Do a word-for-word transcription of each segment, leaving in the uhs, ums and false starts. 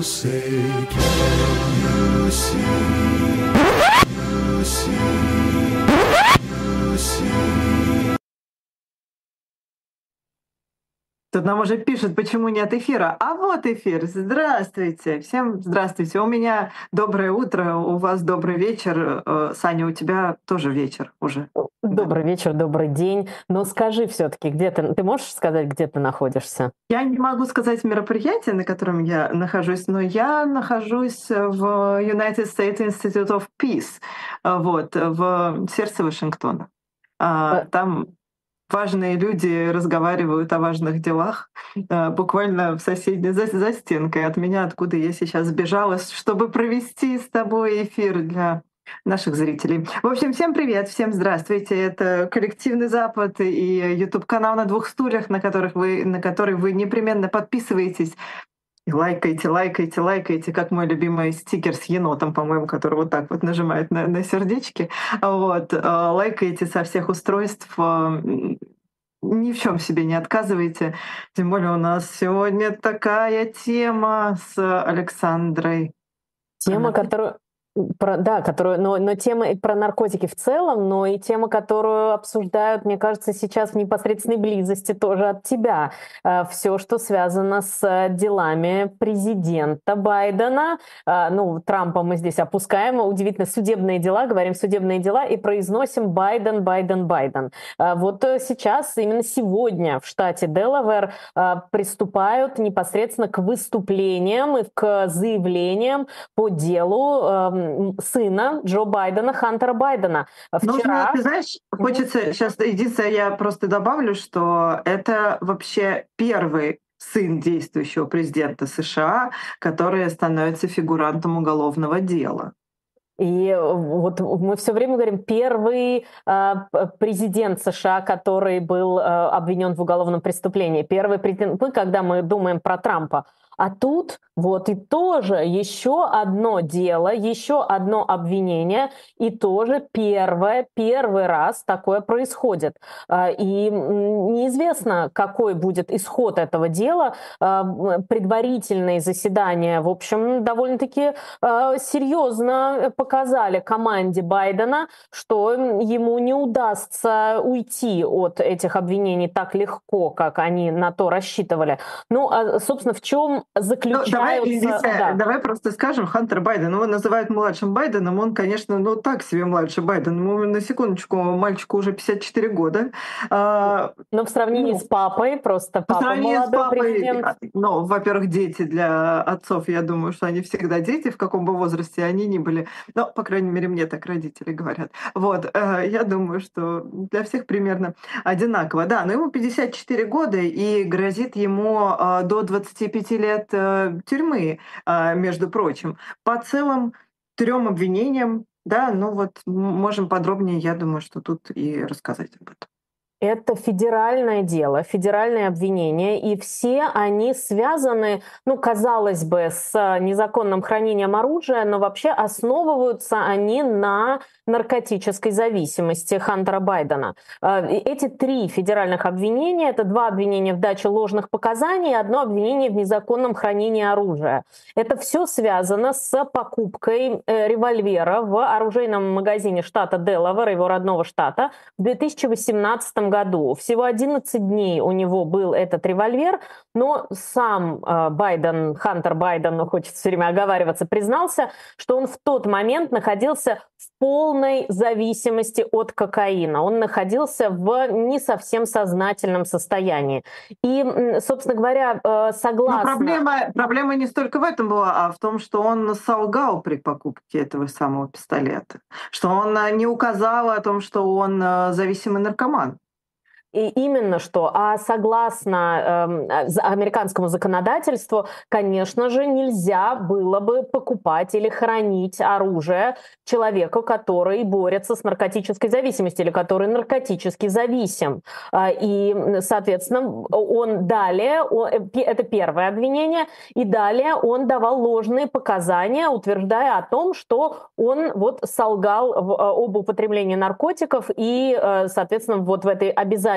say, can you see? You see, you see. Тут нам уже пишут, почему нет эфира. А вот эфир. Здравствуйте. Всем здравствуйте. У меня доброе утро, у вас добрый вечер. Э, Саня, у тебя тоже вечер уже. Добрый вечер, добрый день. Но скажи все-таки, где ты, ты можешь сказать, где ты находишься? Я не могу сказать мероприятие, на котором я нахожусь, но я нахожусь в United States Institute of Peace, э, вот, в сердце Вашингтона. А, Э, Там важные люди разговаривают о важных делах, э, буквально в соседней за, за стенкой от меня, откуда я сейчас сбежала, чтобы провести с тобой эфир для наших зрителей. В общем, всем привет, всем здравствуйте. Это коллективный Запад и YouTube-канал на двух стульях, на которых вы, на который вы непременно подписываетесь. И лайкайте, лайкайте, лайкайте, как мой любимый стикер с енотом, по-моему, который вот так вот нажимает на, на сердечки. Вот, э, лайкайте со всех устройств, э, ни в чем себе не отказывайте. Тем более у нас сегодня такая тема с Александрой. Тема, Она- которую... Про, да, которую, но, но тема и про наркотики в целом, но и тема, которую обсуждают, мне кажется, сейчас в непосредственной близости тоже от тебя. Все, что связано с делами президента Байдена. Ну, Трампа мы здесь опускаем. Удивительно, судебные дела, говорим судебные дела и произносим Байден, Байден, Байден. Вот сейчас, именно сегодня в штате Делавэр приступают непосредственно к выступлениям и к заявлениям по делу сына Джо Байдена, Хантера Байдена. Нужно, Вчера... ты знаешь, хочется сейчас единственное, я просто добавлю, что это вообще первый сын действующего президента США, который становится фигурантом уголовного дела. И вот мы все время говорим, первый э, президент США, который был э, обвинен в уголовном преступлении, первый президент, мы, когда мы думаем про Трампа, а тут вот и тоже еще одно дело, еще одно обвинение, и тоже первое, первый раз такое происходит. И неизвестно, какой будет исход этого дела. Предварительные заседания, в общем, довольно-таки серьезно показали команде Байдена, что ему не удастся уйти от этих обвинений так легко, как они на то рассчитывали. Ну, а, собственно, в чем заключаются... Ну, давай, Лиза, да. давай просто скажем, Хантер Байден, его называют младшим Байденом, он, конечно, ну так себе младший Байден, ему на секундочку, мальчику уже пятьдесят четыре года. А, Но в сравнении ну, с папой, просто по папа сравнению с молодой папой, президент. ну, во-первых, дети для отцов, я думаю, что они всегда дети, в каком бы возрасте они ни были. Ну, по крайней мере, мне так родители говорят. Вот, э, я думаю, что для всех примерно одинаково. Да, но ему пятьдесят четыре года, и грозит ему э, до двадцати пяти лет э, тюрьмы, э, между прочим, по целым трем обвинениям. Да, ну вот м- можем подробнее, я думаю, что тут и рассказать об этом. Это федеральное дело, федеральное обвинение, и все они связаны, ну, казалось бы, с незаконным хранением оружия, но вообще основываются они на наркотической зависимости Хантера Байдена. Эти три федеральных обвинения — это два обвинения в даче ложных показаний и одно обвинение в незаконном хранении оружия. Это все связано с покупкой револьвера в оружейном магазине штата Делавэр, его родного штата, в две тысячи восемнадцатом году. Всего одиннадцать дней у него был этот револьвер, но сам э, Байден, Хантер Байден, ну, хочется все время оговариваться, признался, что он в тот момент находился в полной зависимости от кокаина. Он находился в не совсем сознательном состоянии. И, собственно говоря, э, согласно... Но проблема, проблема не столько в этом была, а в том, что он солгал при покупке этого самого пистолета. Что он э, не указал о том, что он э, зависимый наркоман. И именно что. А согласно э, американскому законодательству, конечно же, нельзя было бы покупать или хранить оружие человеку, который борется с наркотической зависимостью или который наркотически зависим. И, соответственно, он далее, это первое обвинение, и далее он давал ложные показания, утверждая о том, что он вот солгал об употреблении наркотиков и, соответственно, вот в этой обязательной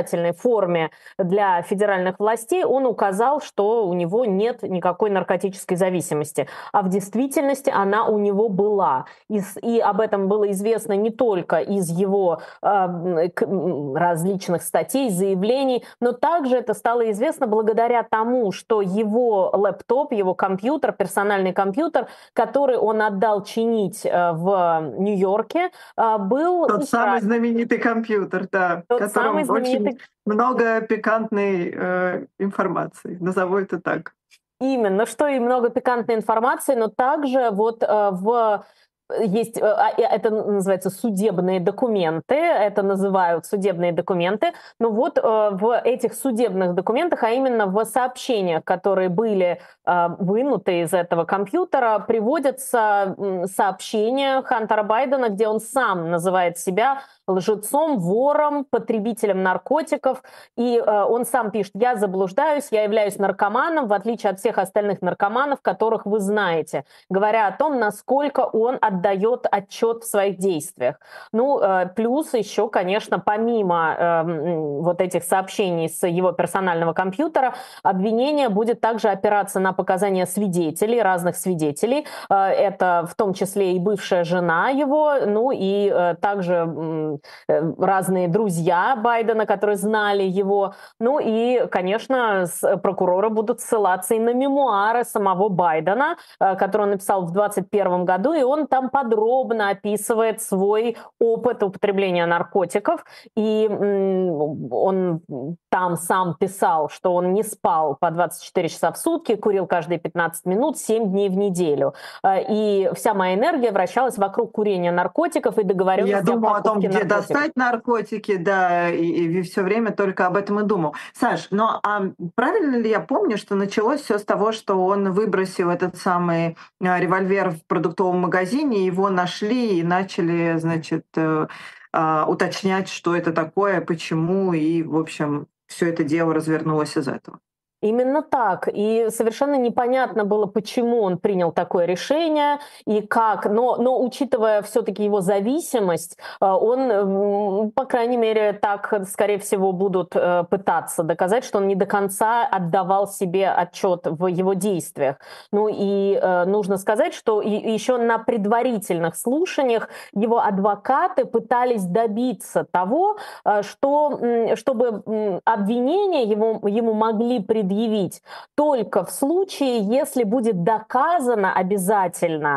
обязательной форме для федеральных властей, он указал, что у него нет никакой наркотической зависимости. А в действительности она у него была. И, и об этом было известно не только из его э, различных статей, заявлений, но также это стало известно благодаря тому, что его лэптоп, его компьютер, персональный компьютер, который он отдал чинить э, в Нью-Йорке, э, был... Тот самый знаменитый компьютер, да, в Тот котором самый знаменитый... очень много пикантной э, информации, назову это так. Именно, что и много пикантной информации, но также вот э, в есть, это называется судебные документы, это называют судебные документы, но вот в этих судебных документах, а именно в сообщениях, которые были вынуты из этого компьютера, приводятся сообщения Хантера Байдена, где он сам называет себя лжецом, вором, потребителем наркотиков, и он сам пишет: «Я заблуждаюсь, я являюсь наркоманом, в отличие от всех остальных наркоманов, которых вы знаете», говоря о том, насколько он отдает отчет в своих действиях. Ну, плюс еще, конечно, помимо э, вот этих сообщений с его персонального компьютера, обвинение будет также опираться на показания свидетелей, разных свидетелей. Э, это в том числе и бывшая жена его, ну и э, также э, разные друзья Байдена, которые знали его. Ну и, конечно, прокуроры будут ссылаться и на мемуары самого Байдена, э, которые он написал в двадцать первом году, и он там подробно описывает свой опыт употребления наркотиков. И он там сам писал, что он не спал по двадцать четыре часа в сутки, курил каждые пятнадцать минут, семь дней в неделю. И вся моя энергия вращалась вокруг курения наркотиков и договоренности Я думал о о том, где наркотиков. достать наркотики, да, и, и все время только об этом и думал. Саш, ну а правильно ли я помню, что началось все с того, что он выбросил этот самый револьвер в продуктовом магазине, его нашли и начали, значит, уточнять, что это такое, почему, и, в общем, все это дело развернулось из этого? Именно так. И совершенно непонятно было, почему он принял такое решение и как. Но, но учитывая все-таки его зависимость, он, по крайней мере, так, скорее всего, будут пытаться доказать, что он не до конца отдавал себе отчет в его действиях. Ну и нужно сказать, что еще на предварительных слушаниях его адвокаты пытались добиться того, что, чтобы обвинения ему, ему могли предъявить явить только в случае, если будет доказано обязательно,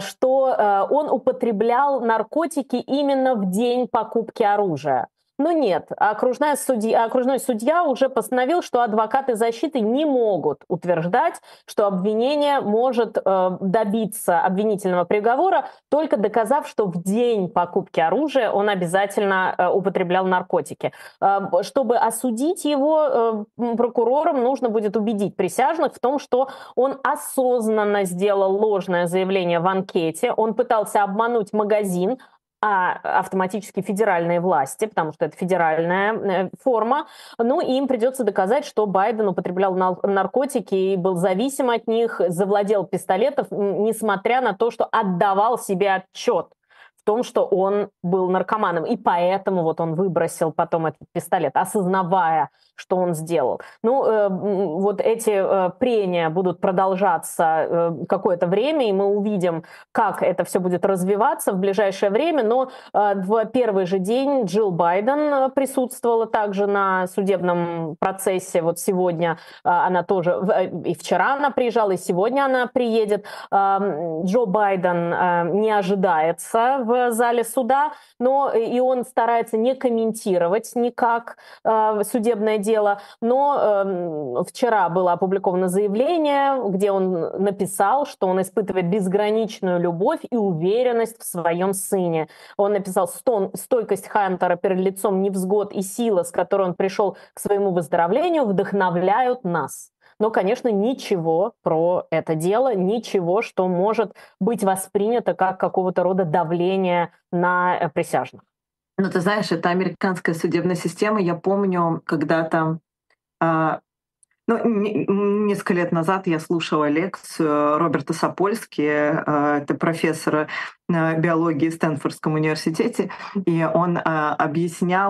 что он употреблял наркотики именно в день покупки оружия. Но нет, окружная судья, окружной судья уже постановил, что адвокаты защиты не могут утверждать, что обвинение может э, добиться обвинительного приговора, только доказав, что в день покупки оружия он обязательно э, употреблял наркотики. Э, чтобы осудить его, э, прокурорам нужно будет убедить присяжных в том, что он осознанно сделал ложное заявление в анкете, он пытался обмануть магазин, а автоматически федеральные власти, потому что это федеральная форма, ну, и им придется доказать, что Байден употреблял наркотики и был зависим от них, завладел пистолетом, несмотря на то, что отдавал себе отчет в том, что он был наркоманом. И поэтому вот он выбросил потом этот пистолет, осознавая, что он сделал. Ну, э, вот эти э, прения будут продолжаться э, какое-то время, и мы увидим, как это все будет развиваться в ближайшее время. Но э, в первый же день Джилл Байден присутствовала также на судебном процессе. Вот сегодня э, она тоже, э, и вчера она приезжала, и сегодня она приедет. Э, Джо Байден э, не ожидается в зале суда, но и он старается не комментировать никак э, судебное дело. Дело. Но э, вчера было опубликовано заявление, где он написал, что он испытывает безграничную любовь и уверенность в своем сыне. Он написал: «Стон, стойкость Хантера перед лицом невзгод и сила, с которой он пришел к своему выздоровлению, вдохновляют нас». Но, конечно, ничего про это дело, ничего, что может быть воспринято как какого-то рода давление на присяжных. Ну, ты знаешь, это американская судебная система. Я помню, когда-то, а, ну, н- несколько лет назад я слушала лекцию Роберта Сапольски, а, это профессора а, биологии в Стэнфордском университете, и он а, объяснял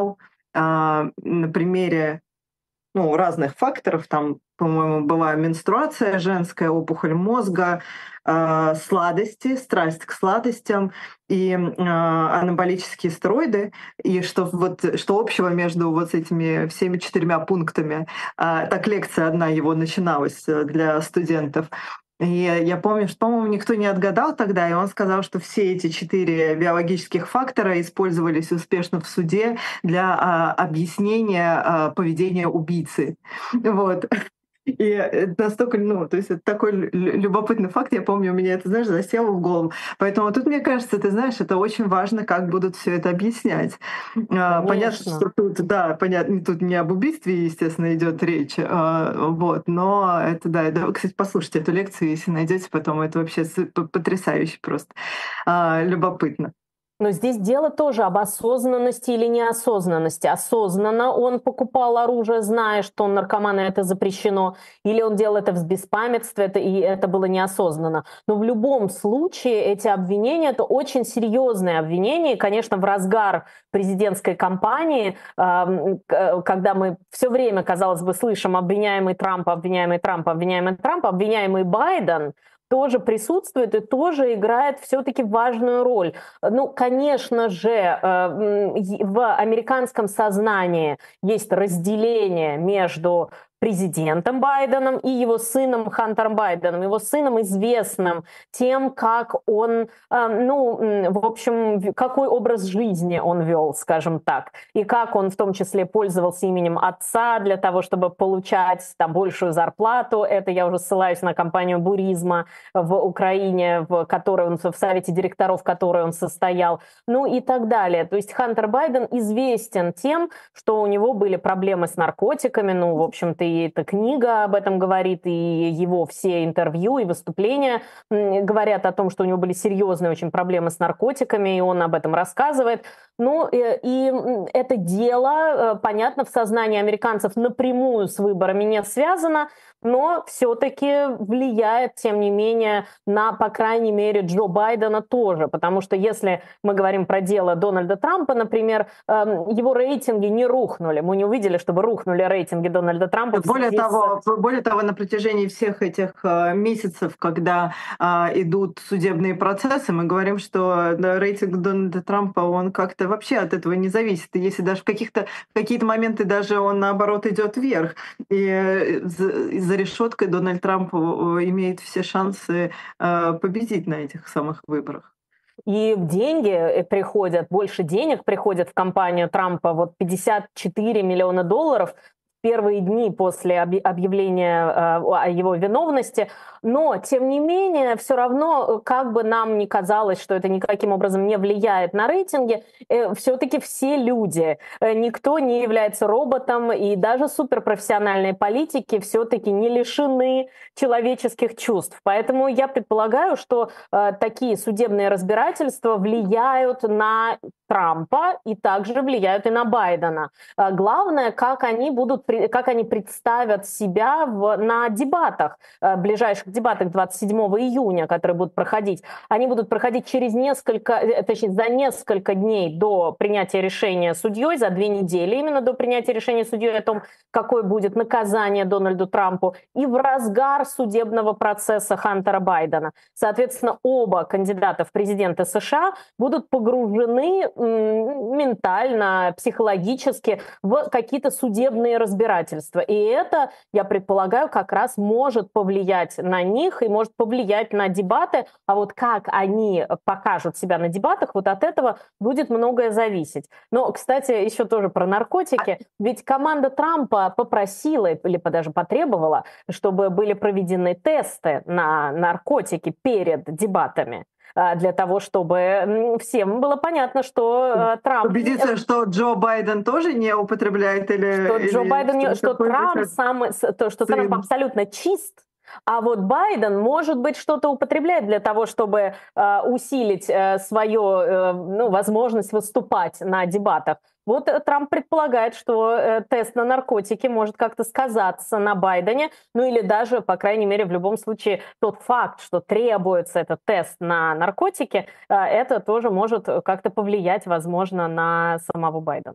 а, на примере ну, разных факторов. Там, по-моему, была менструация женская, опухоль мозга, а, сладости, страсть к сладостям и а, анаболические стероиды. И что, вот, что общего между вот этими всеми четырьмя пунктами. А, так лекция одна его начиналась э, для студентов. И я помню, что, по-моему, никто не отгадал тогда, и он сказал, что все эти четыре биологических фактора использовались успешно в суде для а, объяснения а, поведения убийцы. Вот. И это настолько, ну, то есть это такой лю- любопытный факт, я помню, у меня это, знаешь, засело в голову. Поэтому тут, мне кажется, ты знаешь, это очень важно, как будут все это объяснять. А, Понятно, Конечно. что тут, да, понятно, тут не об убийстве, естественно, идет речь, а, вот, но это, да, это, кстати, послушайте эту лекцию, если найдете потом, это вообще с- п- потрясающе просто, а, любопытно. Но здесь дело тоже об осознанности или неосознанности. Осознанно он покупал оружие, зная, что он наркоман, и это запрещено, или он делал это в беспамятстве, это, и это было неосознанно. Но в любом случае эти обвинения — это очень серьезные обвинения. И, конечно, в разгар президентской кампании, эм, к- когда мы все время, казалось бы, слышим обвиняемый Трамп, обвиняемый Трамп, обвиняемый Трамп, обвиняемый Байден тоже присутствует и тоже играет все-таки важную роль. Ну, конечно же, э, м, и в американском сознании есть разделение между президентом Байденом и его сыном Хантером Байденом. Его сыном известным тем, как он, э, ну, м, в общем, в- какой образ жизни он вел, скажем так, и как он в том числе пользовался именем отца для того, чтобы получать там большую зарплату. Это я уже ссылаюсь на компанию Буризма в Украине, в которой он, в совете директоров, в которой он состоял, ну и так далее. То есть Хантер Байден известен тем, что у него были проблемы с наркотиками, ну, в общем-то, и эта книга об этом говорит, и его все интервью и выступления м, говорят о том, что у него были серьезные очень проблемы с наркотиками, и он об этом рассказывает. Ну, э, и м, это дело, э, понятно, в сознании американцев напрямую с выборами не связано, но все-таки влияет, тем не менее, на, по крайней мере, Джо Байдена тоже. Потому что если мы говорим про дело Дональда Трампа, например, эм, его рейтинги не рухнули. Мы не увидели, чтобы рухнули рейтинги Дональда Трампа в Более связи с... того, более того, на протяжении всех этих э, месяцев, когда а, идут судебные процессы, мы говорим, что да, рейтинг Дональда Трампа, он как-то вообще от этого не зависит. И если даже в каких-то в какие-то моменты даже он наоборот идет вверх. И э, за, за решеткой Дональд Трамп э, имеет все шансы э, победить на этих самых выборах. И деньги э, приходят, больше денег приходят в компанию Трампа, вот пятьдесят четыре миллиона долларов в первые дни после объ- объявления э, о его виновности. Но, тем не менее, все равно, э, как бы нам ни казалось, что это никаким образом не влияет на рейтинги, э, все-таки все люди, э, никто не является роботом, и даже суперпрофессиональные политики все-таки не лишены человеческих чувств. Поэтому я предполагаю, что э, такие судебные разбирательства влияют на Трампа и также влияют и на Байдена. Э, главное, как они будут, при- как они представят себя в, на дебатах, э, ближайших дебатах двадцать седьмого июня, которые будут проходить. Они будут проходить через несколько, э, точнее, за несколько дней до принятия решения судьей, за две недели именно до принятия решения судьей о том, какое будет наказание Дональду Трампу, и в разгар судебного процесса Хантера Байдена. Соответственно, оба кандидата в президенты США будут погружены м, ментально, психологически в какие-то судебные разбирательства. И это, я предполагаю, как раз может повлиять на них и может повлиять на дебаты. А вот как они покажут себя на дебатах, вот от этого будет многое зависеть. Но, кстати, еще тоже про наркотики. Ведь команда Трампа попросила или даже потребовала, чтобы были проведены тесты на наркотики перед дебатами, а, для того, чтобы м, всем было понятно, что э, Трамп, Убедиться, что Джо Байден тоже не употребляет что или, Джо или Байден, не- что что такой же, Трамп как сам, с- то, что Трамп сын. абсолютно чист, а вот Байден, может быть, что-то употребляет для того, чтобы э, усилить э, свою э, ну, возможность выступать на дебатах. Вот э, Трамп предполагает, что э, тест на наркотики может как-то сказаться на Байдене, ну или даже, по крайней мере, в любом случае тот факт, что требуется этот тест на наркотики, э, это тоже может как-то повлиять, возможно, на самого Байдена.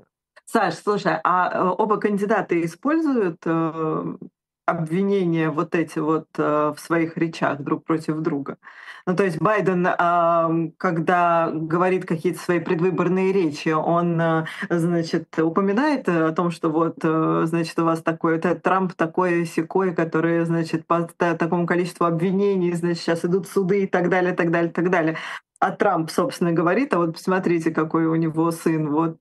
Саш, слушай, а э, оба кандидата используют э, обвинения вот эти вот э, в своих речах друг против друга? Ну, то есть Байден, ам, когда говорит какие-то свои предвыборные речи, он, э, значит, упоминает э, о том, что вот, э, значит, у вас такой, это Трамп такой секой, который, значит, по та- такому количеству обвинений, значит, сейчас идут суды и так далее, так далее, так далее. А Трамп, собственно, говорит, а вот посмотрите, какой у него сын, вот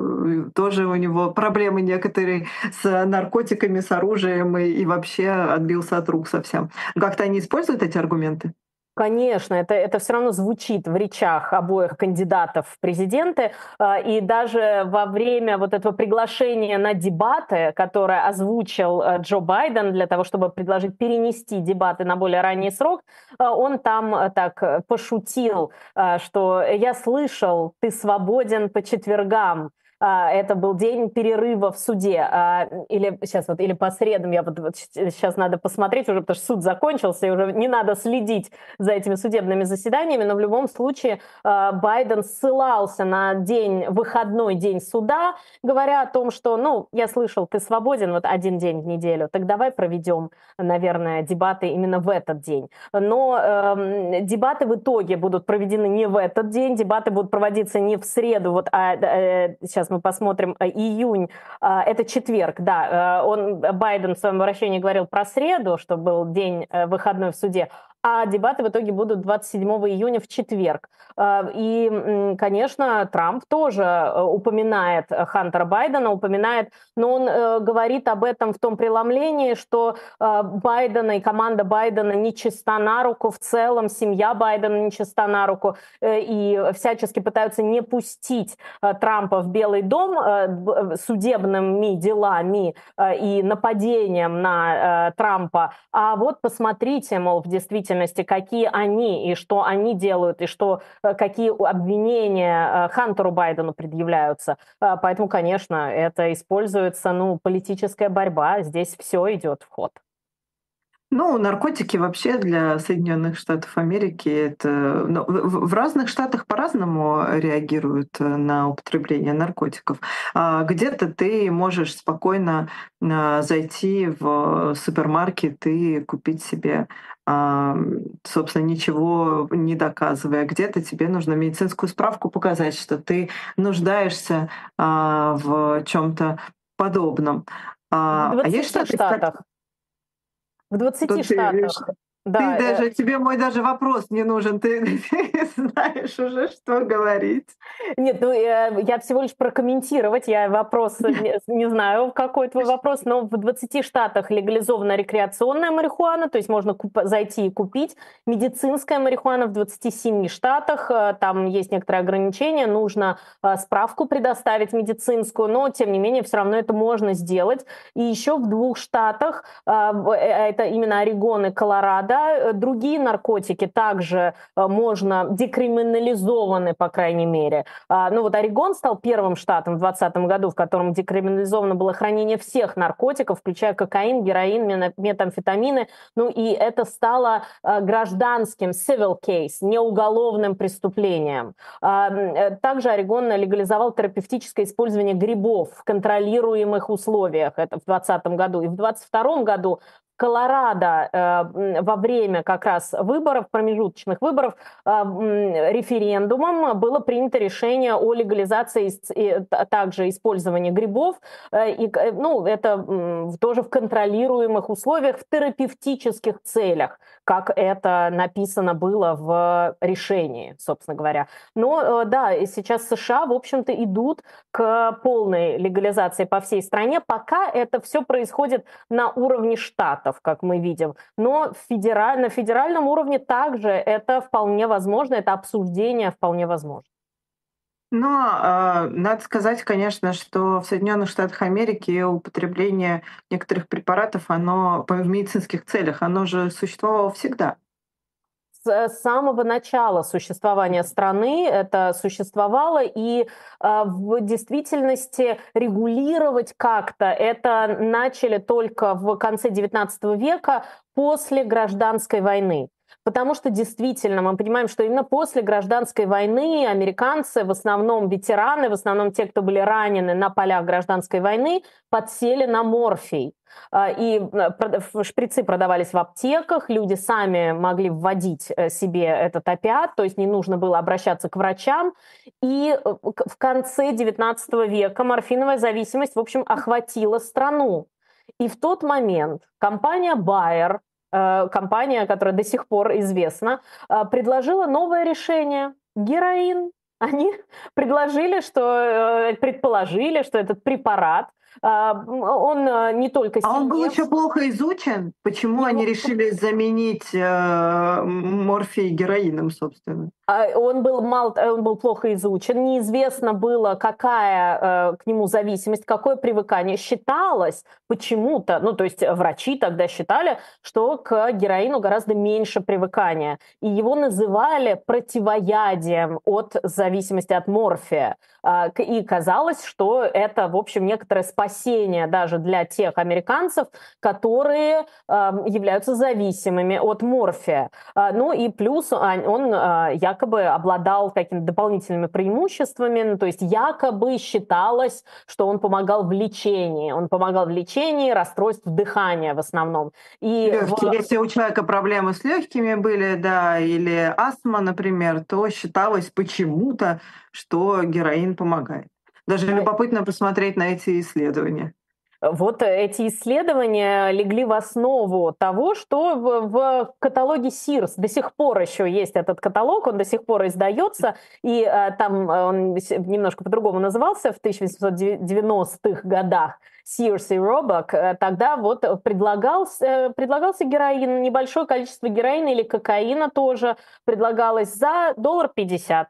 э, тоже у него проблемы некоторые с наркотиками, с оружием и, и вообще отбился от рук совсем. Как-то они используют эти аргументы? Конечно, это, это все равно звучит в речах обоих кандидатов в президенты. А, И даже во время вот этого приглашения на дебаты, которое озвучил э, Джо Байден для того, чтобы предложить перенести дебаты на более ранний срок, а, он там э, так э, пошутил, а, что «я слышал, ты свободен по четвергам». А, Это был день перерыва в суде, а, или сейчас вот, или по средам, я вот, вот сейчас надо посмотреть уже, потому что суд закончился, и уже не надо следить за этими судебными заседаниями, но в любом случае э, Байден ссылался на день, выходной день суда, говоря о том, что, ну, я слышал, ты свободен вот один день в неделю, так давай проведем, наверное, дебаты именно в этот день. Но э, дебаты в итоге будут проведены не в этот день, дебаты будут проводиться не в среду, вот, а э, сейчас мы посмотрим, э, июнь, э, это четверг, да, э, он, Байден в своем обращении говорил про среду, что был день э, выходной в суде, а дебаты в итоге будут двадцать седьмого июня в четверг. А, И, конечно, Трамп тоже э, упоминает Хантера Байдена, упоминает, но он э, говорит об этом в том преломлении, что э, Байдена и команда Байдена не чиста на руку, в целом семья Байдена не чиста на руку, э, и всячески пытаются не пустить э, Трампа в Белый дом э, б- судебными делами э, и нападением на э, Трампа. А вот посмотрите, мол, в действительности, какие они и что они делают, и что, э, какие обвинения э, Хантеру Байдену предъявляются. Э, Поэтому, конечно, это используется, ну, политическая борьба. Здесь все идет в ход. Ну, наркотики вообще для Соединенных Штатов Америки это ну, в в разных штатах по-разному реагируют э, на употребление наркотиков. А где-то ты можешь спокойно а, зайти в супермаркет и купить себе, а, собственно, ничего не доказывая. Где-то тебе нужно медицинскую справку показать, что ты нуждаешься а, в чем-то подобном. В А а есть двадцати штаты, в ко- штатах. В двадцати Тут ты штатах. ты Да, э, даже тебе мой даже вопрос не нужен, ты ты знаешь уже, что говорить. Нет, ну э, я всего лишь прокомментировать. Я вопрос э, не, не знаю, какой твой вопрос, но в двадцати штатах легализована рекреационная марихуана, то есть можно куп- зайти и купить. Медицинская марихуана в двадцати семи штатах, э, там есть некоторые ограничения, нужно э, справку предоставить медицинскую, но тем не менее все равно это можно сделать. И еще в двух штатах, э, в- э, это именно Орегон и Колорадо, э, другие наркотики также э, можно декриминализованы, по крайней мере. А, Ну вот Орегон стал первым штатом в двадцатом году, в котором декриминализовано было хранение всех наркотиков, включая кокаин, героин, мена- метамфетамины. Ну и это стало а, гражданским civil case, не уголовным преступлением. А, м, э, Также Орегон легализовал терапевтическое использование грибов в контролируемых условиях. Это в двадцатом году. И в двадцать втором году Колорадо э, м, во время как раз выборов, промежуточных выборов, э, м, референдумом было принято решение о легализации ис- и т- также использования грибов. Э, и, к- э, ну, это м, тоже в контролируемых условиях, в терапевтических целях, как это написано было в решении, собственно говоря. Но э, да, и сейчас США, в общем-то, идут к полной легализации по всей стране. Пока это все происходит на уровне штатов, как мы видим. Но федераль, на федеральном уровне также это вполне возможно, это обсуждение вполне возможно. Но, а, надо сказать, конечно, что в Соединенных Штатах Америки употребление некоторых препаратов, оно по в медицинских целях, оно же существовало всегда. С самого начала существования страны это существовало, и а, в действительности регулировать как-то это начали только в конце девятнадцатого века после гражданской войны. Потому что действительно мы понимаем, что именно после гражданской войны американцы, в основном ветераны, в основном те, кто были ранены на полях гражданской войны, подсели на морфий. И шприцы продавались в аптеках, люди сами могли вводить себе этот опиат, то есть не нужно было обращаться к врачам. И в конце девятнадцатого века морфиновая зависимость, в общем, охватила страну. И в тот момент компания Bayer, компания, которая до сих пор известна, предложила новое решение – героин. Они предложили, что, предположили, что этот препарат, он не только А он был сильнее... еще плохо изучен? Почему они Его- решили заменить э, морфий героином, собственно? А, Он был, мал, он был плохо изучен, неизвестно было, какая э, к нему зависимость, какое привыкание. Считалось почему-то, ну то есть врачи тогда считали, что к героину гораздо меньше привыкания. И его называли противоядием от зависимости от морфия. А, к- И казалось, что это, в общем, некоторое спасение даже для тех американцев, которые э, являются зависимыми от морфия. А, Ну и плюс а, он а, якобы обладал какими-то дополнительными преимуществами, ну, то есть якобы считалось, что он помогал в лечении. Он помогал в лечении расстройств дыхания в основном. И в- Легкие. Если у человека проблемы с легкими были, да, или астма, например, то считалось почему-то, что героин помогает. Даже любопытно посмотреть на эти исследования. Вот эти исследования легли в основу того, что в, в каталоге Sears до сих пор еще есть этот каталог, он до сих пор издается, и э, там он немножко по-другому назывался в тысяча восемьсот девяностых годах. Sears и Roebuck, э, тогда вот предлагался, э, предлагался героин, небольшое количество героина или кокаина тоже предлагалось за доллар пятьдесят.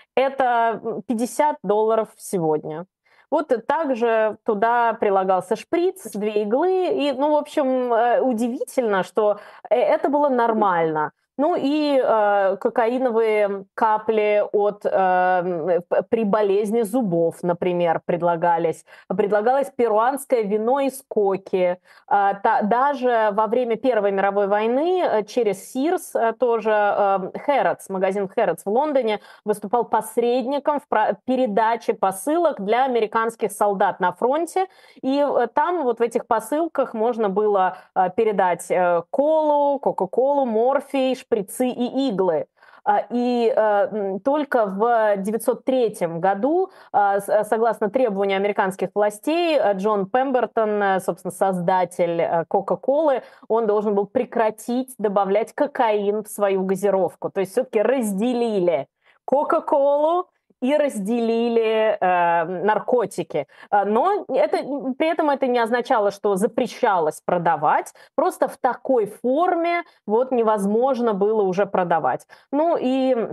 Это пятьдесят долларов сегодня. Вот также туда прилагался шприц, две иглы. И, ну, в общем, э, удивительно, что э, это было нормально. Ну и э, кокаиновые капли от, э, при болезни зубов, например, предлагались. Предлагалось перуанское вино из коки. Э, та, даже во время Первой мировой войны э, через Sears э, тоже э, Harrods, магазин Harrods в Лондоне выступал посредником в про- передаче посылок для американских солдат на фронте. И э, там вот в этих посылках можно было э, передать э, колу, кока-колу, морфий, шприцы и иглы. А, И э, только в девятьсот третьем году, э, с- согласно требованию американских властей, э, Джон Пембертон, э, собственно, создатель э, Кока-Колы, он должен был прекратить добавлять кокаин в свою газировку. То есть все-таки разделили Кока-Колу и разделили э, наркотики. Э, Но это, при этом это не означало, что запрещалось продавать. Просто в такой форме вот невозможно было уже продавать. Ну и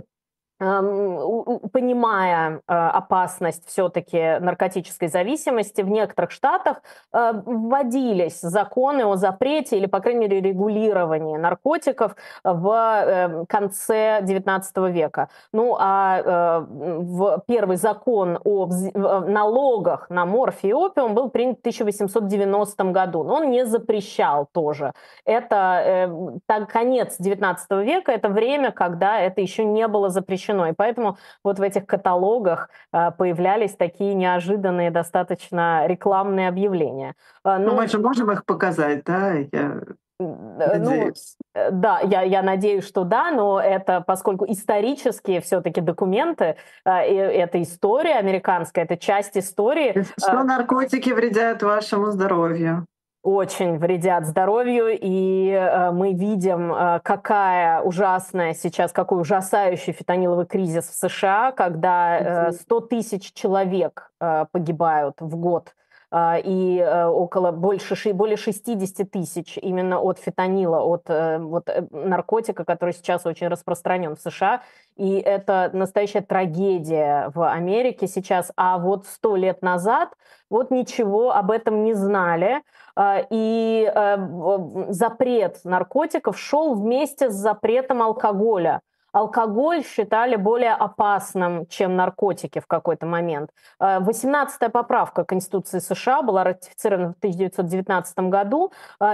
эм, у- у- понимая э, опасность все-таки наркотической зависимости, в некоторых штатах э, вводились законы о запрете или, по крайней мере, регулировании наркотиков в э, конце девятнадцатого века. Ну а э, в первый закон о вз- в- налогах на морфий и опиум был принят в тысяча восемьсот девяностом году, но он не запрещал тоже. Это э, так, конец девятнадцатого века, это время, когда это еще не было запрещено. И поэтому вот в этих каталогах э, появлялись такие неожиданные достаточно рекламные объявления. Э, Ну, ну, мы же можем их показать, да, я э, ну, надеюсь. э, да, я, я надеюсь, что да, но это, поскольку исторические все-таки документы, э, и это история американская, это часть истории, Что э, наркотики вредят вашему здоровью? очень вредят здоровью, и э, мы видим, э, какая ужасная сейчас, какой ужасающий фентаниловый кризис в США, когда э, сто тысяч человек э, погибают в год, э, и э, около больше, ши- более шестьдесят тысяч именно от фентанила, от э, вот, э, наркотика, который сейчас очень распространен в США. И это настоящая трагедия в Америке сейчас. А вот сто лет назад вот ничего об этом не знали. А, И э, в- запрет наркотиков шел вместе с запретом алкоголя. алкоголь считали более опасным, чем наркотики в какой-то момент. восемнадцатая поправка Конституции США была ратифицирована в тысяча девятьсот девятнадцатом году,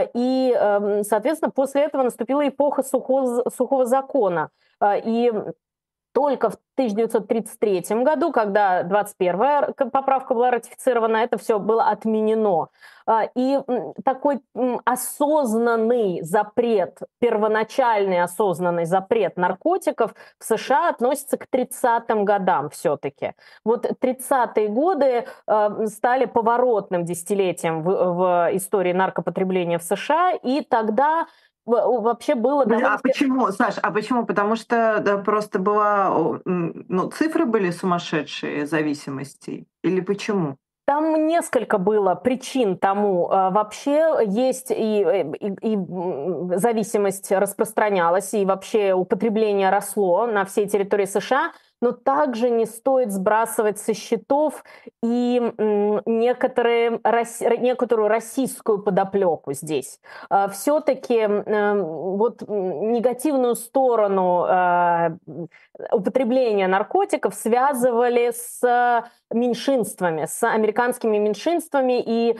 и, соответственно, после этого наступила эпоха сухого, сухого закона. И только в тысяча девятьсот тридцать третьем году, когда двадцать первая поправка была ратифицирована, это все было отменено. И такой осознанный запрет, первоначальный осознанный запрет наркотиков в США относится к тридцатым годам все-таки. Вот тридцатые годы стали поворотным десятилетием в, в истории наркопотребления в США, и тогда вообще было... А почему, Саш, а почему? Потому что да, просто была, ну, цифры были сумасшедшие зависимостей? Или почему? Там несколько было причин тому. Вообще есть и, и, и зависимость распространялась, и вообще употребление росло на всей территории США, но также не стоит сбрасывать со счетов и некоторые, некоторую российскую подоплеку здесь. Все-таки вот негативную сторону употребления наркотиков связывали с меньшинствами, с американскими меньшинствами, и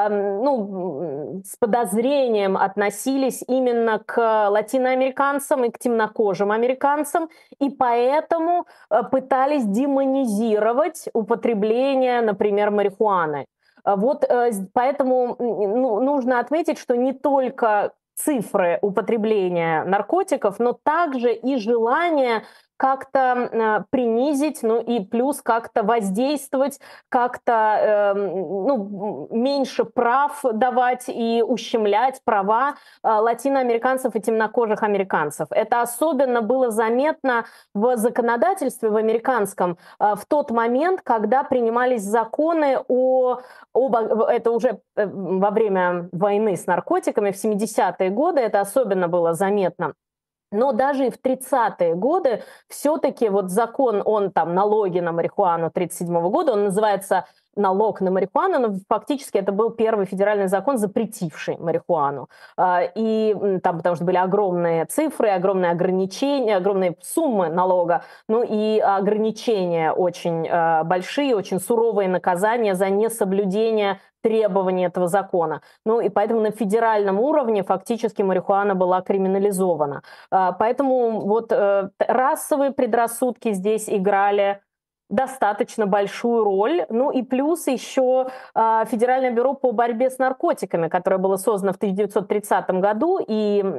ну, с подозрением относились именно к латиноамериканцам и к темнокожим американцам, и поэтому пытались демонизировать употребление, например, марихуаны. Вот поэтому ну, нужно отметить, что не только цифры употребления наркотиков, но также и желание как-то принизить, ну и плюс как-то воздействовать, как-то э, ну, меньше прав давать и ущемлять права э, латиноамериканцев и темнокожих американцев. Это особенно было заметно в законодательстве в американском э, в тот момент, когда принимались законы о, об, это уже во время войны с наркотиками в семидесятые годы, это особенно было заметно. Но даже и в тридцатые годы все-таки вот закон, он там налоги на марихуану тридцать седьмого года, он называется налог на марихуану, но фактически это был первый федеральный закон, запретивший марихуану. И там, потому что были огромные цифры, огромные ограничения, огромные суммы налога, ну и ограничения очень большие, очень суровые наказания за несоблюдение требований этого закона. Ну и поэтому на федеральном уровне фактически марихуана была криминализована. Поэтому вот расовые предрассудки здесь играли достаточно большую роль. Ну и плюс еще э, Федеральное бюро по борьбе с наркотиками, которое было создано в тысяча девятьсот тридцатом году, и э,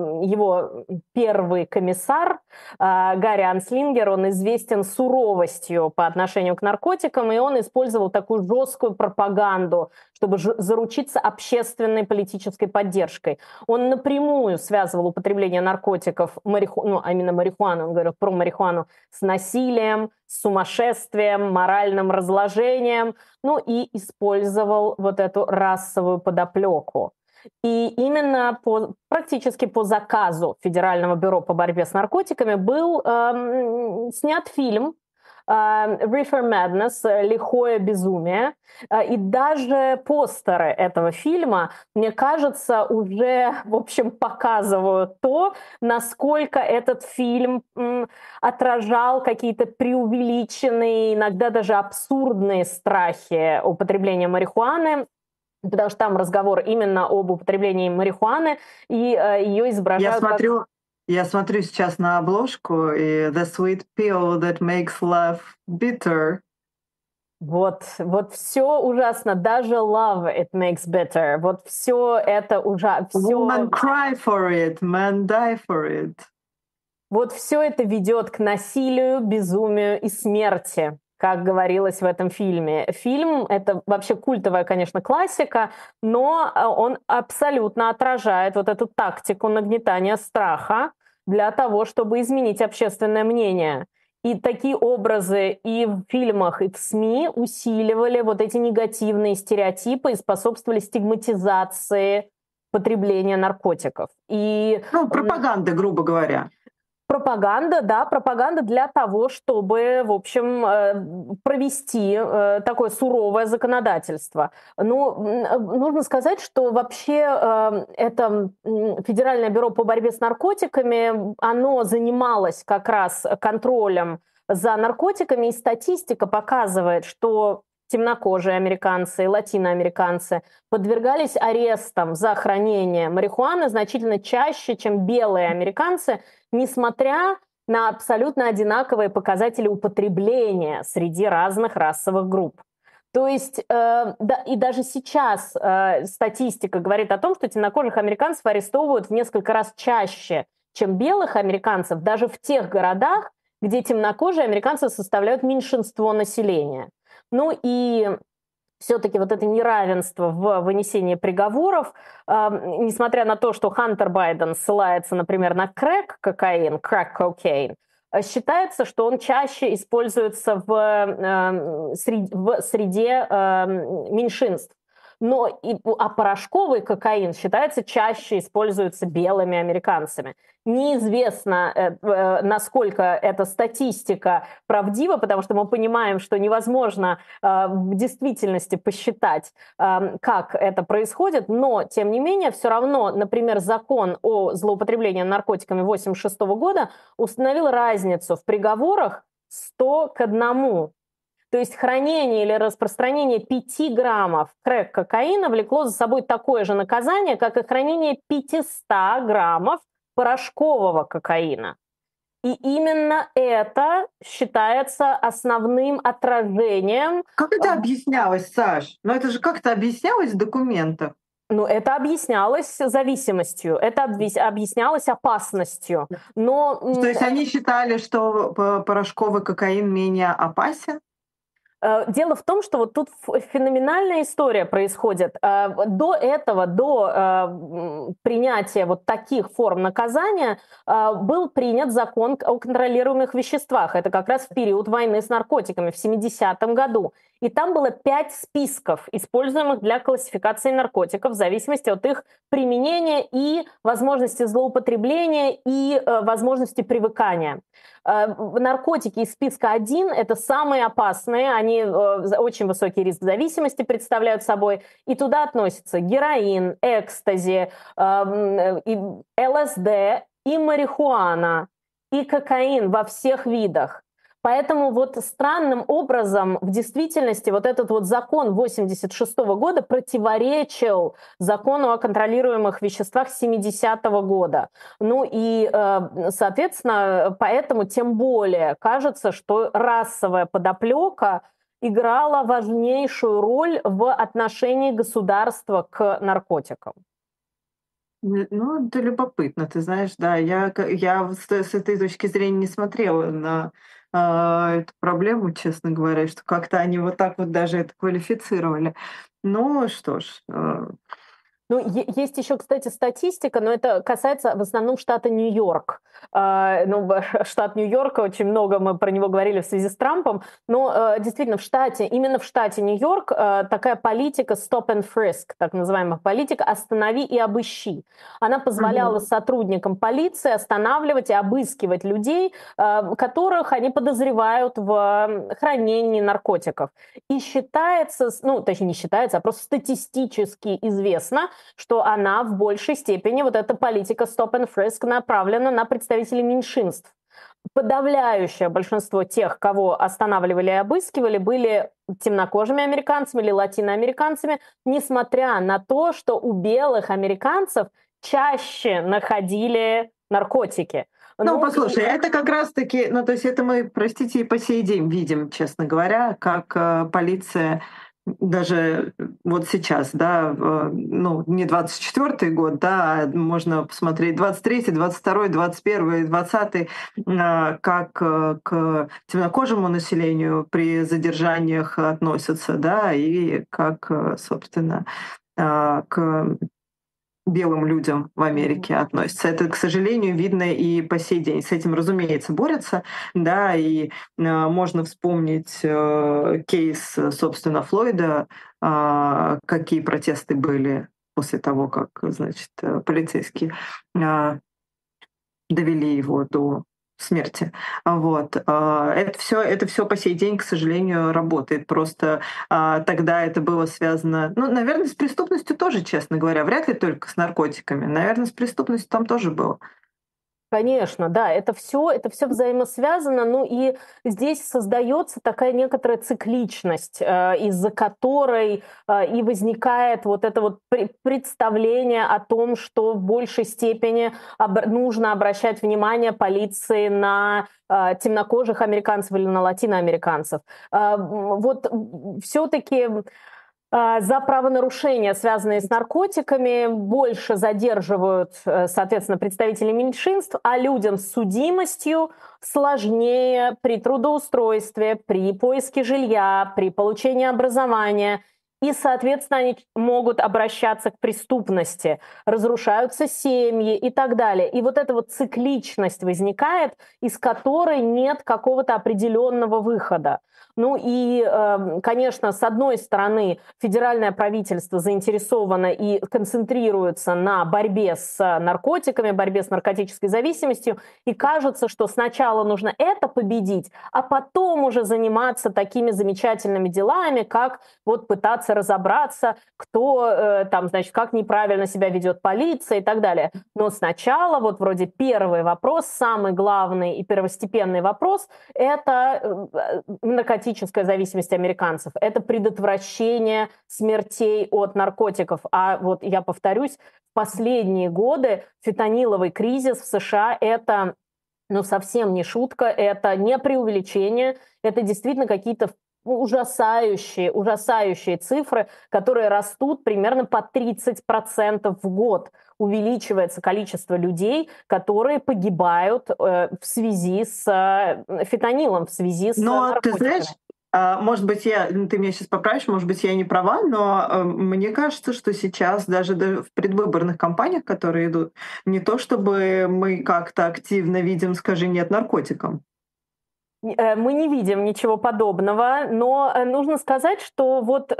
его первый комиссар э, Гарри Анслингер, он известен суровостью по отношению к наркотикам, и он использовал такую жесткую пропаганду, чтобы заручиться общественной политической поддержкой. Он напрямую связывал употребление наркотиков, мариху... ну, а именно марихуану, он говорил про марихуану, с насилием, с сумасшествием, моральным разложением, ну и использовал вот эту расовую подоплеку. И именно по, практически по заказу Федерального бюро по борьбе с наркотиками был эм, снят фильм Reefer Madness, «Лихое безумие». И даже постеры этого фильма, мне кажется, уже, в общем, показывают то, насколько этот фильм отражал какие-то преувеличенные, иногда даже абсурдные страхи употребления марихуаны, потому что там разговор именно об употреблении марихуаны, и ее изображают... Я смотрю... Я смотрю сейчас на обложку, и «The sweet pill that makes love bitter». Вот, вот все ужасно, даже love it makes bitter. Вот все это ужасно. Women cry for it, men die for it. Вот все это ведет к насилию, безумию и смерти, как говорилось в этом фильме. Фильм — это вообще культовая, конечно, классика, но он абсолютно отражает вот эту тактику нагнетания страха для того, чтобы изменить общественное мнение. И такие образы и в фильмах, и в СМИ усиливали вот эти негативные стереотипы и способствовали стигматизации потребления наркотиков. И... Ну, пропаганда, грубо говоря. Пропаганда, да, пропаганда для того, чтобы, в общем, э, провести э, такое суровое законодательство. Ну, м, нужно сказать, что вообще э, это м, Федеральное бюро по борьбе с наркотиками, оно занималось как раз контролем за наркотиками, и статистика показывает, что темнокожие американцы и латиноамериканцы подвергались арестам за хранение марихуаны значительно чаще, чем белые американцы, несмотря на абсолютно одинаковые показатели употребления среди разных расовых групп. То есть, э, да, и даже сейчас э, статистика говорит о том, что темнокожих американцев арестовывают в несколько раз чаще, чем белых американцев, даже в тех городах, где темнокожие американцы составляют меньшинство населения. Ну и все-таки вот это неравенство в вынесении приговоров, э, несмотря на то, что Хантер Байден ссылается, например, на крэк-кокаин, крэк-кокейн, считается, что он чаще используется в, э, сред, в среде э, меньшинств. Но и, а порошковый кокаин считается чаще используется белыми американцами. Неизвестно, э, э, насколько эта статистика правдива, потому что мы понимаем, что невозможно э, в действительности посчитать, э, как это происходит, но, тем не менее, все равно, например, закон о злоупотреблении наркотиками восемьдесят шестого года установил разницу в приговорах сто к одному. То есть хранение или распространение пяти граммов крэк-кокаина влекло за собой такое же наказание, как и хранение пятисот граммов порошкового кокаина. И именно это считается основным отражением. Как это объяснялось, Саш? Ну это же как-то объяснялось в документах. Ну, это объяснялось зависимостью, это объяснялось опасностью. Но... То есть они считали, что порошковый кокаин менее опасен? Дело в том, что вот тут феноменальная история происходит. До этого, до принятия вот таких форм наказания был принят закон о контролируемых веществах. Это как раз в период войны с наркотиками в семидесятом году. И там было пять списков, используемых для классификации наркотиков в зависимости от их применения и возможности злоупотребления и возможности привыкания. Наркотики из списка один – это самые опасные, они очень высокий риск зависимости представляют собой, и туда относятся героин, экстази, эл эс дэ и марихуана, и кокаин во всех видах. Поэтому вот странным образом в действительности вот этот вот закон восемьдесят шестого года противоречил закону о контролируемых веществах семидесятого года. Ну и, соответственно, поэтому тем более кажется, что расовая подоплека играла важнейшую роль в отношении государства к наркотикам. Ну, это любопытно, ты знаешь, да, я, я с, с этой точки зрения не смотрела на э, эту проблему, честно говоря, что как-то они вот так вот даже это квалифицировали. Ну что ж. Э... Ну, есть еще, кстати, статистика, но это касается в основном штата Нью-Йорк. Uh, ну, штат Нью-Йорк, очень много мы про него говорили в связи с Трампом, но uh, действительно в штате, именно в штате Нью-Йорк uh, такая политика stop and frisk, так называемая политика «останови и обыщи». Она позволяла mm-hmm. сотрудникам полиции останавливать и обыскивать людей, uh, которых они подозревают в хранении наркотиков. И считается, ну, точнее не считается, а просто статистически известно, что она в большей степени, вот эта политика stop and frisk, направлена на представителей меньшинств. Подавляющее большинство тех, кого останавливали и обыскивали, были темнокожими американцами или латиноамериканцами, несмотря на то, что у белых американцев чаще находили наркотики. Ну, ну послушай, и... это как раз-таки, ну, то есть это мы, простите, и по сей день видим, честно говоря, как э, полиция даже вот сейчас, да, ну, не двадцать четвёртый год, да, можно посмотреть двадцать третий, двадцать второй, двадцать первый, двадцатый, как к темнокожему населению при задержаниях относятся, да, и как, собственно, к белым людям в Америке mm-hmm. относятся. Это, к сожалению, видно и по сей день. С этим, разумеется, борются, да, и э, можно вспомнить э, кейс, собственно, Флойда, э, какие протесты были после того, как, значит, полицейские э, довели его до смерти. Вот. Это все, это все по сей день, к сожалению, работает. Просто а, тогда это было связано, ну, наверное, с преступностью тоже, честно говоря. Вряд ли только с наркотиками. Наверное, с преступностью там тоже было. Конечно, да, это все, это все взаимосвязано, ну и здесь создается такая некоторая цикличность, э, из-за которой э, и возникает вот это вот пре- представление о том, что в большей степени об- нужно обращать внимание полиции на э, темнокожих американцев или на латиноамериканцев. Э, м, Вот все-таки а, за правонарушения, связанные с наркотиками, больше задерживают, э, соответственно, представителей меньшинств, а людям с судимостью сложнее при трудоустройстве, при поиске жилья, при получении образования. И, соответственно, они могут обращаться к преступности, разрушаются семьи и так далее. И вот эта вот цикличность возникает, из которой нет какого-то определенного выхода. Ну и, э, конечно, с одной стороны, федеральное правительство заинтересовано и концентрируется на борьбе с наркотиками, борьбе с наркотической зависимостью, и кажется, что сначала нужно это победить, а потом уже заниматься такими замечательными делами, как вот пытаться разобраться, кто э, там, значит, как неправильно себя ведет полиция и так далее. Но сначала вот вроде первый вопрос, самый главный и первостепенный вопрос – это э, наркотическая зависимость американцев, это предотвращение смертей от наркотиков. А вот я повторюсь, в последние годы фентаниловый кризис в США – это ну, совсем не шутка, это не преувеличение, это действительно какие-то ужасающие, ужасающие цифры, которые растут примерно по тридцать процентов в год. Увеличивается количество людей, которые погибают э, в связи с э, фентанилом, в связи с Но ты знаешь, наркотиками. а, может быть, я, ну, ты меня сейчас поправишь, может быть, я не права, но э, мне кажется, что сейчас даже да- в предвыборных кампаниях, которые идут, не то чтобы мы как-то активно видим «скажи нет наркотикам». Э, Мы не видим ничего подобного, но э, нужно сказать, что вот э,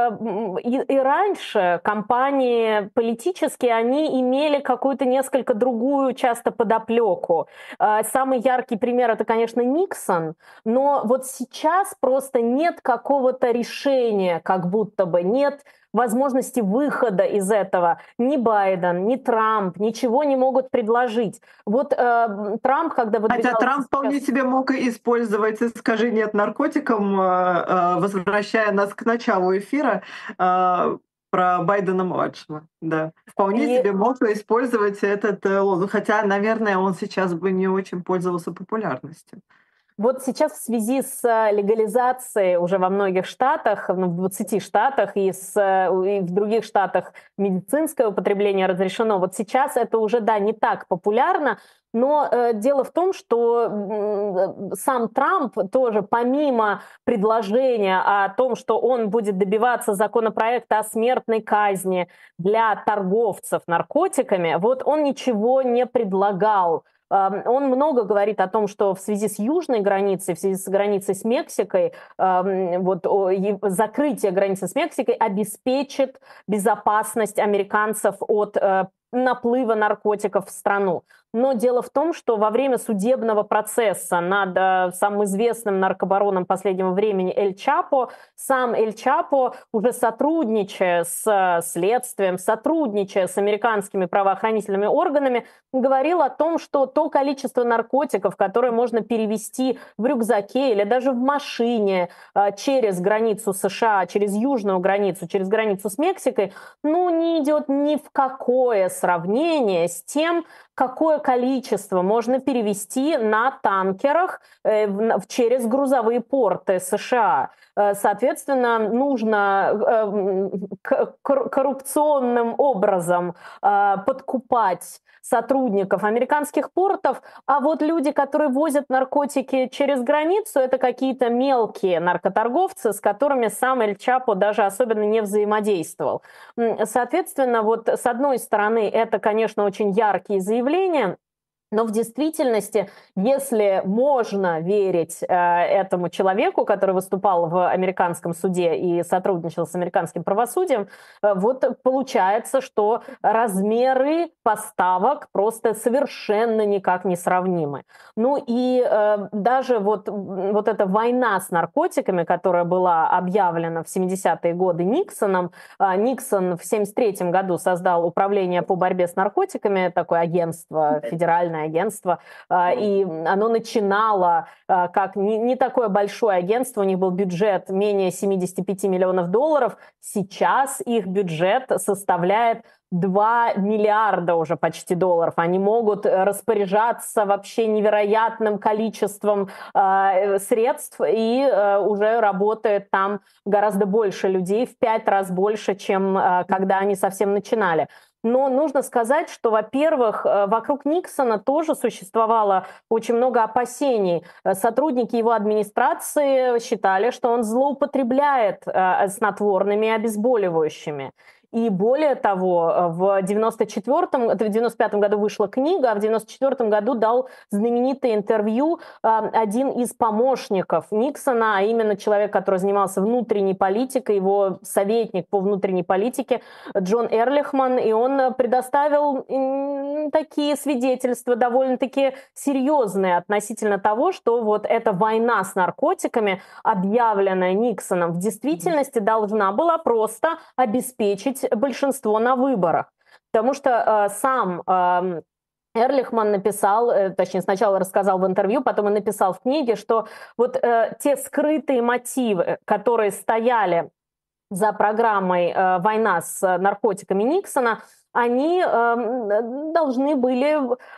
м, и, и раньше компании политические, они имели какую-то несколько другую часто подоплеку. Э, Самый яркий пример это, конечно, Никсон, но вот сейчас просто нет какого-то решения, как будто бы нет возможности выхода из этого. Ни Байден, ни Трамп ничего не могут предложить. Вот э, Трамп, когда Хотя выдвигался Трамп вполне сейчас... себе мог и использовать «скажи нет наркотикам», э, э, возвращая нас к началу эфира, э, про Байдена-младшего. Да. Вполне И себе мог использовать этот э, лозунг. Хотя, наверное, он сейчас бы не очень пользовался популярностью. вот сейчас в связи с э, легализацией уже во многих штатах, ну, в двадцати штатах и, с, э, и в других штатах медицинское употребление разрешено, вот сейчас это уже, да, не так популярно, но э, дело в том, что м, сам Трамп тоже помимо предложения о том, что он будет добиваться законопроекта о смертной казни для торговцев наркотиками, вот он ничего не предлагал. Ам, Он много говорит о том, что в связи с южной границей, в связи с границей с Мексикой, ам, вот о, и закрытие границы с Мексикой обеспечит безопасность американцев от э, наплыва наркотиков в страну. Но дело в том, что во время судебного процесса над э, самым известным наркобароном последнего времени Эль Чапо, сам Эль Чапо, уже сотрудничая с э, следствием, сотрудничая с американскими правоохранительными органами, говорил о том, что то количество наркотиков, которое можно перевести в рюкзаке или даже в машине э, через границу США, через южную границу, через границу с Мексикой, ну, не идет ни в какое сравнение с тем, какое количество можно перевести на танкерах э, в- в- через грузовые порты США. Э, Соответственно, нужно э, м, к- кор- коррупционным образом э, подкупать сотрудников американских портов, а вот люди, которые возят наркотики через границу, это какие-то мелкие наркоторговцы, с которыми сам Эль Чапо даже особенно не взаимодействовал. М, Соответственно, вот с одной стороны, это, конечно, очень яркие заявления, Но в действительности, если можно верить э, этому человеку, который выступал в американском суде и сотрудничал с американским правосудием, э, вот получается, что размеры поставок просто совершенно никак не сравнимы. Ну и э, даже вот, вот эта война с наркотиками, которая была объявлена в семидесятые годы Никсоном, э, Никсон в семьдесят третьем году создал управление по борьбе с наркотиками, такое агентство федеральное, агентство, и оно начинало как не, не такое большое агентство, у них был бюджет менее семьдесят пять миллионов долларов, сейчас их бюджет составляет два миллиарда уже почти долларов. Они могут распоряжаться вообще невероятным количеством э, средств, и э, уже работает там гораздо больше людей, в пять раз больше, чем э, когда они совсем начинали. Но нужно сказать, что, во-первых, вокруг Никсона тоже существовало очень много опасений. Сотрудники его администрации считали, что он злоупотребляет снотворными и обезболивающими. И более того, в девяносто четвёртом, в девяносто пятом году вышла книга, а в девяносто четвёртом году дал знаменитое интервью один из помощников Никсона, а именно человек, который занимался внутренней политикой, его советник по внутренней политике Джон Эрлихман, и он предоставил такие свидетельства довольно-таки серьезные относительно того, что вот эта война с наркотиками, объявленная Никсоном, в действительности должна была просто обеспечить большинство на выборах. Потому что э, сам э, Эрлихман написал, э, точнее, сначала рассказал в интервью, потом и написал в книге, что вот э, те скрытые мотивы, которые стояли за программой э, «Война с наркотиками» Никсона, они э, должны были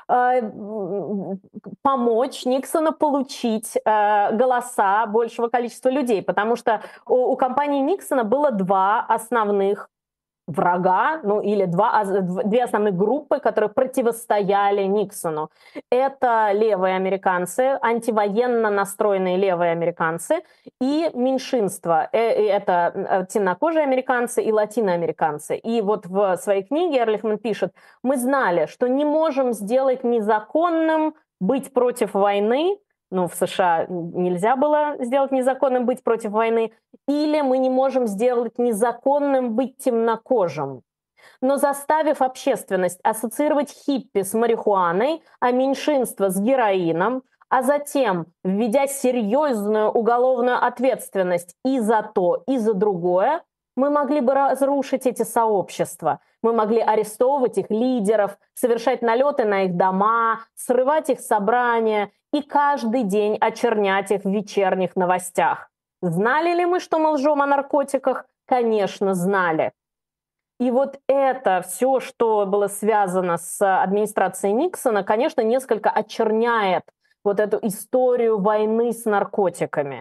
э, помочь Никсону получить э, голоса большего количества людей, потому что у, у компании Никсона было два основных врага, ну или два, две основные группы, которые противостояли Никсону. Это левые американцы, антивоенно настроенные левые американцы и меньшинство. Это темнокожие американцы и латиноамериканцы. И вот в своей книге Эрлихман пишет: мы знали, что не можем сделать незаконным быть против войны, ну, в США нельзя было сделать незаконным быть против войны, или мы не можем сделать незаконным быть темнокожим. Но заставив общественность ассоциировать хиппи с марихуаной, а меньшинство с героином, а затем, введя серьезную уголовную ответственность и за то, и за другое, мы могли бы разрушить эти сообщества. Мы могли арестовывать их лидеров, совершать налеты на их дома, срывать их собрания и каждый день очернять их в вечерних новостях. Знали ли мы, что мы лжем о наркотиках? Конечно, знали. И вот это все, что было связано с администрацией Никсона, конечно, несколько очерняет вот эту историю войны с наркотиками.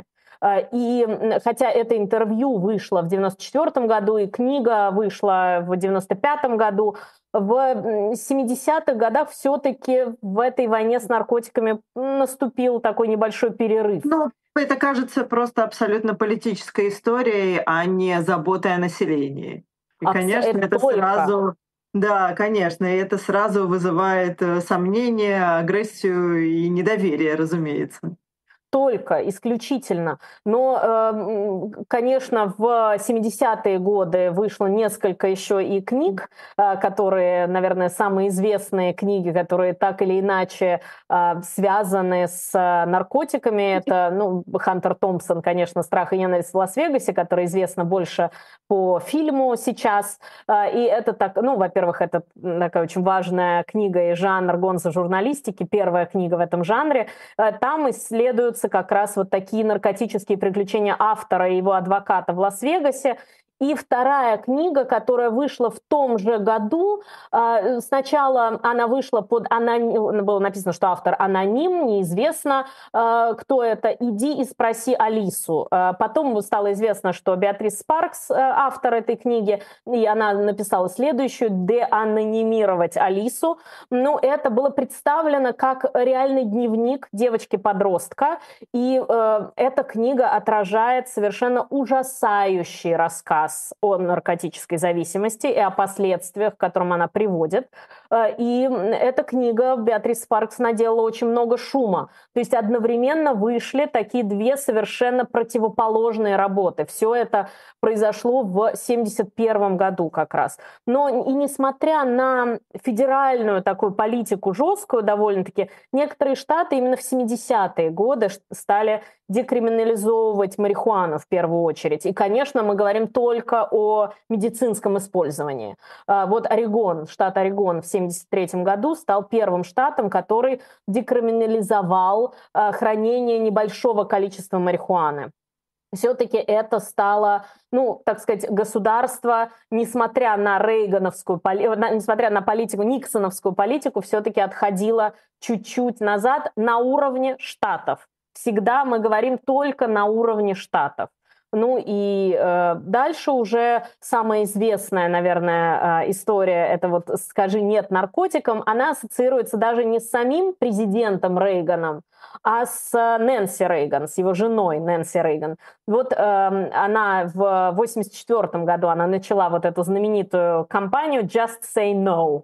И хотя это интервью вышло в девяносто четвёртом году, и книга вышла в девяносто пятом году, в семидесятых годах все-таки в этой войне с наркотиками наступил такой небольшой перерыв. Ну, это кажется просто абсолютно политической историей, а не заботой о населении. И, конечно, это, это сразу... Да, конечно, и это сразу вызывает сомнения, агрессию и недоверие, разумеется. Только, исключительно. Но, конечно, в семидесятые годы вышло несколько еще и книг, которые, наверное, самые известные книги, которые так или иначе связаны с наркотиками. Это, ну, Хантер Томпсон, конечно, «Страх и ненависть в Лас-Вегасе», которая известна больше по фильму сейчас. И это так, ну, во-первых, это такая очень важная книга и жанр гонзо-журналистики, первая книга в этом жанре. Там исследуются как раз вот такие наркотические приключения автора и его адвоката в Лас-Вегасе. И вторая книга, которая вышла в том же году, сначала она вышла под аноним, было написано, что автор аноним, неизвестно, кто это, «Иди и спроси Алису». Потом стало известно, что Беатрис Спаркс автор этой книги, и она написала следующую «Деанонимировать Алису». Ну, это было представлено как реальный дневник девочки-подростка, и эта книга отражает совершенно ужасающий рассказ раз о наркотической зависимости и о последствиях, к которым она приводит. И эта книга Беатрис Спаркс наделала очень много шума. То есть одновременно вышли такие две совершенно противоположные работы. Все это произошло в семьдесят первом году как раз. Но и несмотря на федеральную такую политику жесткую довольно-таки, некоторые штаты именно в семидесятые годы стали декриминализовывать марихуану в первую очередь. И, конечно, мы говорим только о медицинском использовании. Вот Орегон, штат Орегон в семьдесят третьем году стал первым штатом, который декриминализовал хранение небольшого количества марихуаны. Все-таки это стало, ну, так сказать, государство, несмотря на рейгановскую, несмотря на политику, никсоновскую политику, все-таки отходило чуть-чуть назад на уровне штатов. Всегда мы говорим только на уровне штатов. Ну и э, дальше уже самая известная, наверное, э, история, это вот «Скажи нет наркотикам», она ассоциируется даже не с самим президентом Рейганом, а с Нэнси Рейган, с его женой Нэнси Рейган. Вот э, она в восемьдесят четвёртом году она начала вот эту знаменитую кампанию «Just Say No».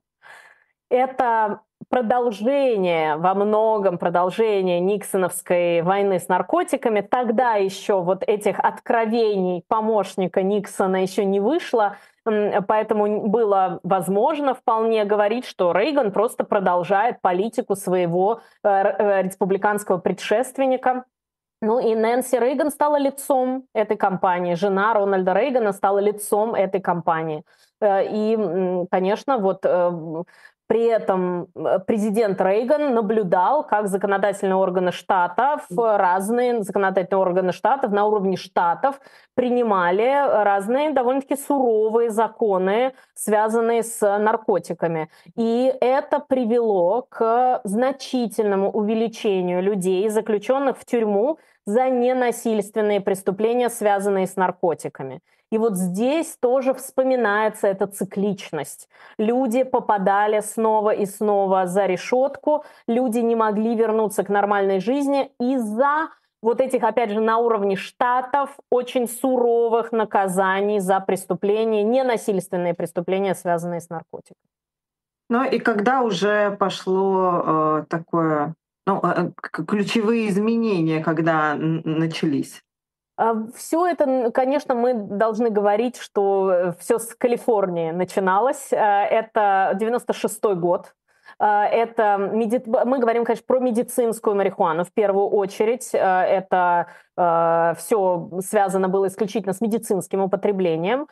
Это продолжение, во многом продолжение никсоновской войны с наркотиками. Тогда еще вот этих откровений помощника Никсона еще не вышло, поэтому было возможно вполне говорить, что Рейган просто продолжает политику своего республиканского предшественника. Ну и Нэнси Рейган стала лицом этой кампании, жена Рональда Рейгана стала лицом этой кампании. И, конечно, вот при этом президент Рейган наблюдал, как законодательные органы штатов, разные законодательные органы штатов на уровне штатов принимали разные довольно-таки суровые законы, связанные с наркотиками. И это привело к значительному увеличению людей, заключенных в тюрьму за ненасильственные преступления, связанные с наркотиками. И вот здесь тоже вспоминается эта цикличность. Люди попадали снова и снова за решетку, люди не могли вернуться к нормальной жизни из-за вот этих, опять же, на уровне штатов очень суровых наказаний за преступления, ненасильственные преступления, связанные с наркотиками. Ну и когда уже пошло э, такое, ну, э, ключевые изменения, когда начались? Все это, конечно, мы должны говорить, что все с Калифорнии начиналось. Это девяносто шестой год. Это меди... Мы говорим, конечно, про медицинскую марихуану в первую очередь. Это все связано было исключительно с медицинским употреблением.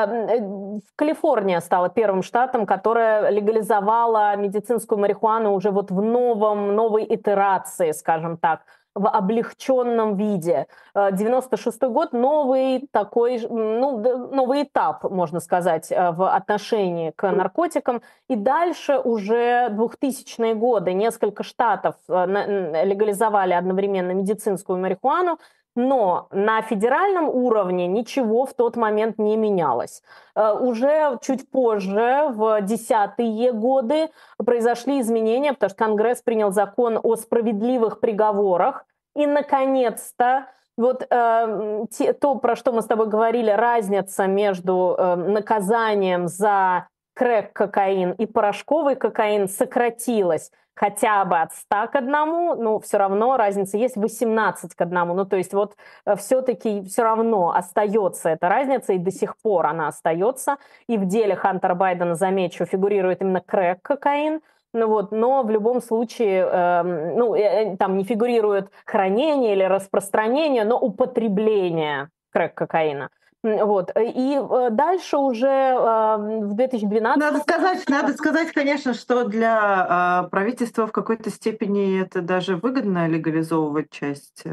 Калифорния стала первым штатом, которая легализовала медицинскую марихуану уже вот в новом, новой итерации, скажем так, в облегченном виде. девяносто шестой год — новый такой, ну, новый этап, можно сказать, в отношении к наркотикам. И дальше уже двухтысячные годы несколько штатов легализовали одновременно медицинскую марихуану, но на федеральном уровне ничего в тот момент не менялось. Уже чуть позже, в десятые годы, произошли изменения, потому что Конгресс принял закон о справедливых приговорах. И, наконец-то, вот э, те, то, про что мы с тобой говорили, разница между э, наказанием за крэк-кокаин и порошковый кокаин сократилась хотя бы от ста к одному, но все равно разница есть восемнадцать к одному. Ну, то есть вот все-таки все равно остается эта разница, и до сих пор она остается. И в деле Хантера Байдена, замечу, фигурирует именно крэк-кокаин. Ну вот, но в любом случае, э, ну, э, там не фигурирует хранение или распространение, но употребление крэк-кокаина. Вот. И дальше уже в две тысячи двенадцатом... Надо сказать, надо сказать, конечно, что для правительства в какой-то степени это даже выгодно легализовывать часть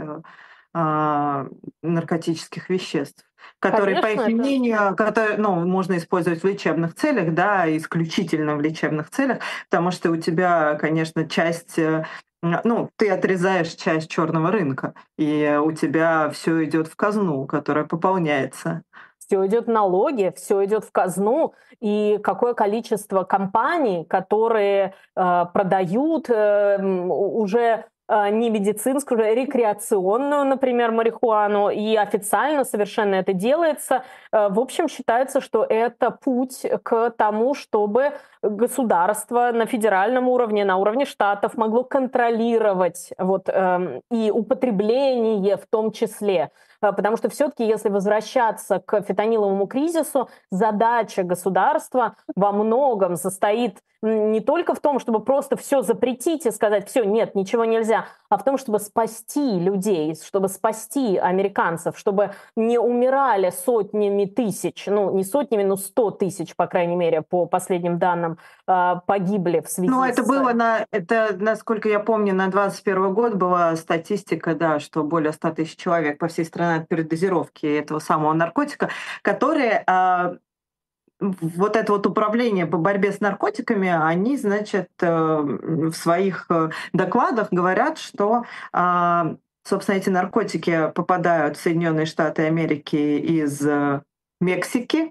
наркотических веществ, которые, Конечно, по их это... мнению, которые, ну, можно использовать в лечебных целях, да, исключительно в лечебных целях, потому что у тебя, конечно, часть, ну, ты отрезаешь часть черного рынка, и у тебя все идет в казну, которая пополняется. Все идет в налоги, все идет в казну, и какое количество компаний, которые э, продают э, уже э, не медицинскую, уже рекреационную, например, марихуану, и официально совершенно это делается. Э, В общем, считается, что это путь к тому, чтобы государство на федеральном уровне, на уровне штатов могло контролировать вот, эм, и употребление в том числе. Э, Потому что все-таки, если возвращаться к фентаниловому кризису, задача государства во многом состоит м, не только в том, чтобы просто все запретить и сказать, все, нет, ничего нельзя, а в том, чтобы спасти людей, чтобы спасти американцев, чтобы не умирали сотнями тысяч, ну не сотнями, но сто тысяч, по крайней мере, по последним данным, э, погибли в Ну, связи это с... было на, это, насколько я помню, на двадцать первый год была статистика, да, что более ста тысяч человек по всей стране от передозировки этого самого наркотика, которые а, вот это вот управление по борьбе с наркотиками, они, значит, э, в своих э, докладах говорят, что, а, собственно, эти наркотики попадают в Соединенные Штаты Америки из э, Мексики.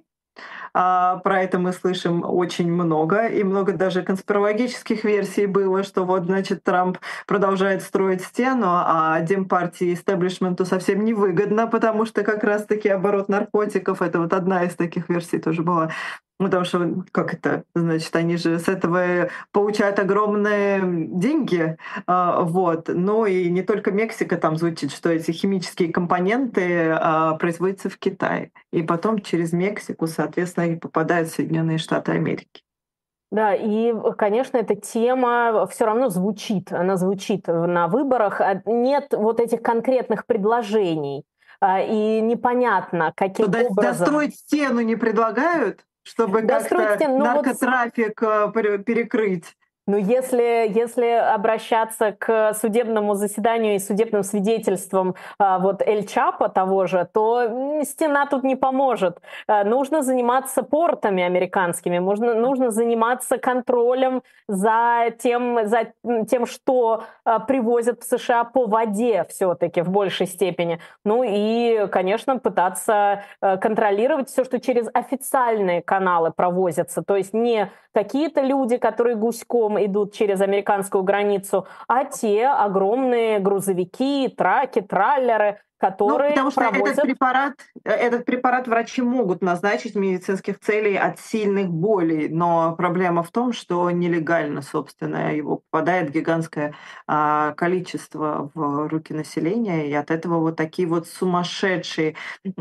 А, Про это мы слышим очень много, и много даже конспирологических версий было, что вот, значит, Трамп продолжает строить стену, а Демпартии и истеблишменту совсем невыгодно, потому что как раз-таки оборот наркотиков — это вот одна из таких версий тоже была. Ну, потому что, как это, значит, они же с этого получают огромные деньги, а, вот. Ну и не только Мексика там звучит, что эти химические компоненты а, производятся в Китае, и потом через Мексику, соответственно, они попадают в Соединенные Штаты Америки. Да, и, конечно, эта тема все равно звучит, она звучит на выборах. А Нет вот этих конкретных предложений, а, и непонятно, То каким до- образом достроить стену не предлагают, чтобы достроить как-то стену. Ну вот наркотрафик э, пере- перекрыть. Ну, если, если обращаться к судебному заседанию и судебным свидетельствам а, вот Эль Чапо того же, то м, стена тут не поможет. А, Нужно заниматься портами американскими, можно, нужно заниматься контролем за тем, за м, тем, что а, привозят в США по воде все-таки в большей степени. Ну и, конечно, пытаться а, контролировать все, что через официальные каналы провозятся. То есть не какие-то люди, которые гуськом идут через американскую границу, а те огромные грузовики, траки, траллеры, Ну, которые потому что этот провозят... препарат, э, этот препарат врачи могут назначить в медицинских целей от сильных болей, но проблема в том, что нелегально, собственно, его попадает гигантское а, количество в руки населения, и от этого вот такие вот сумасшедшие,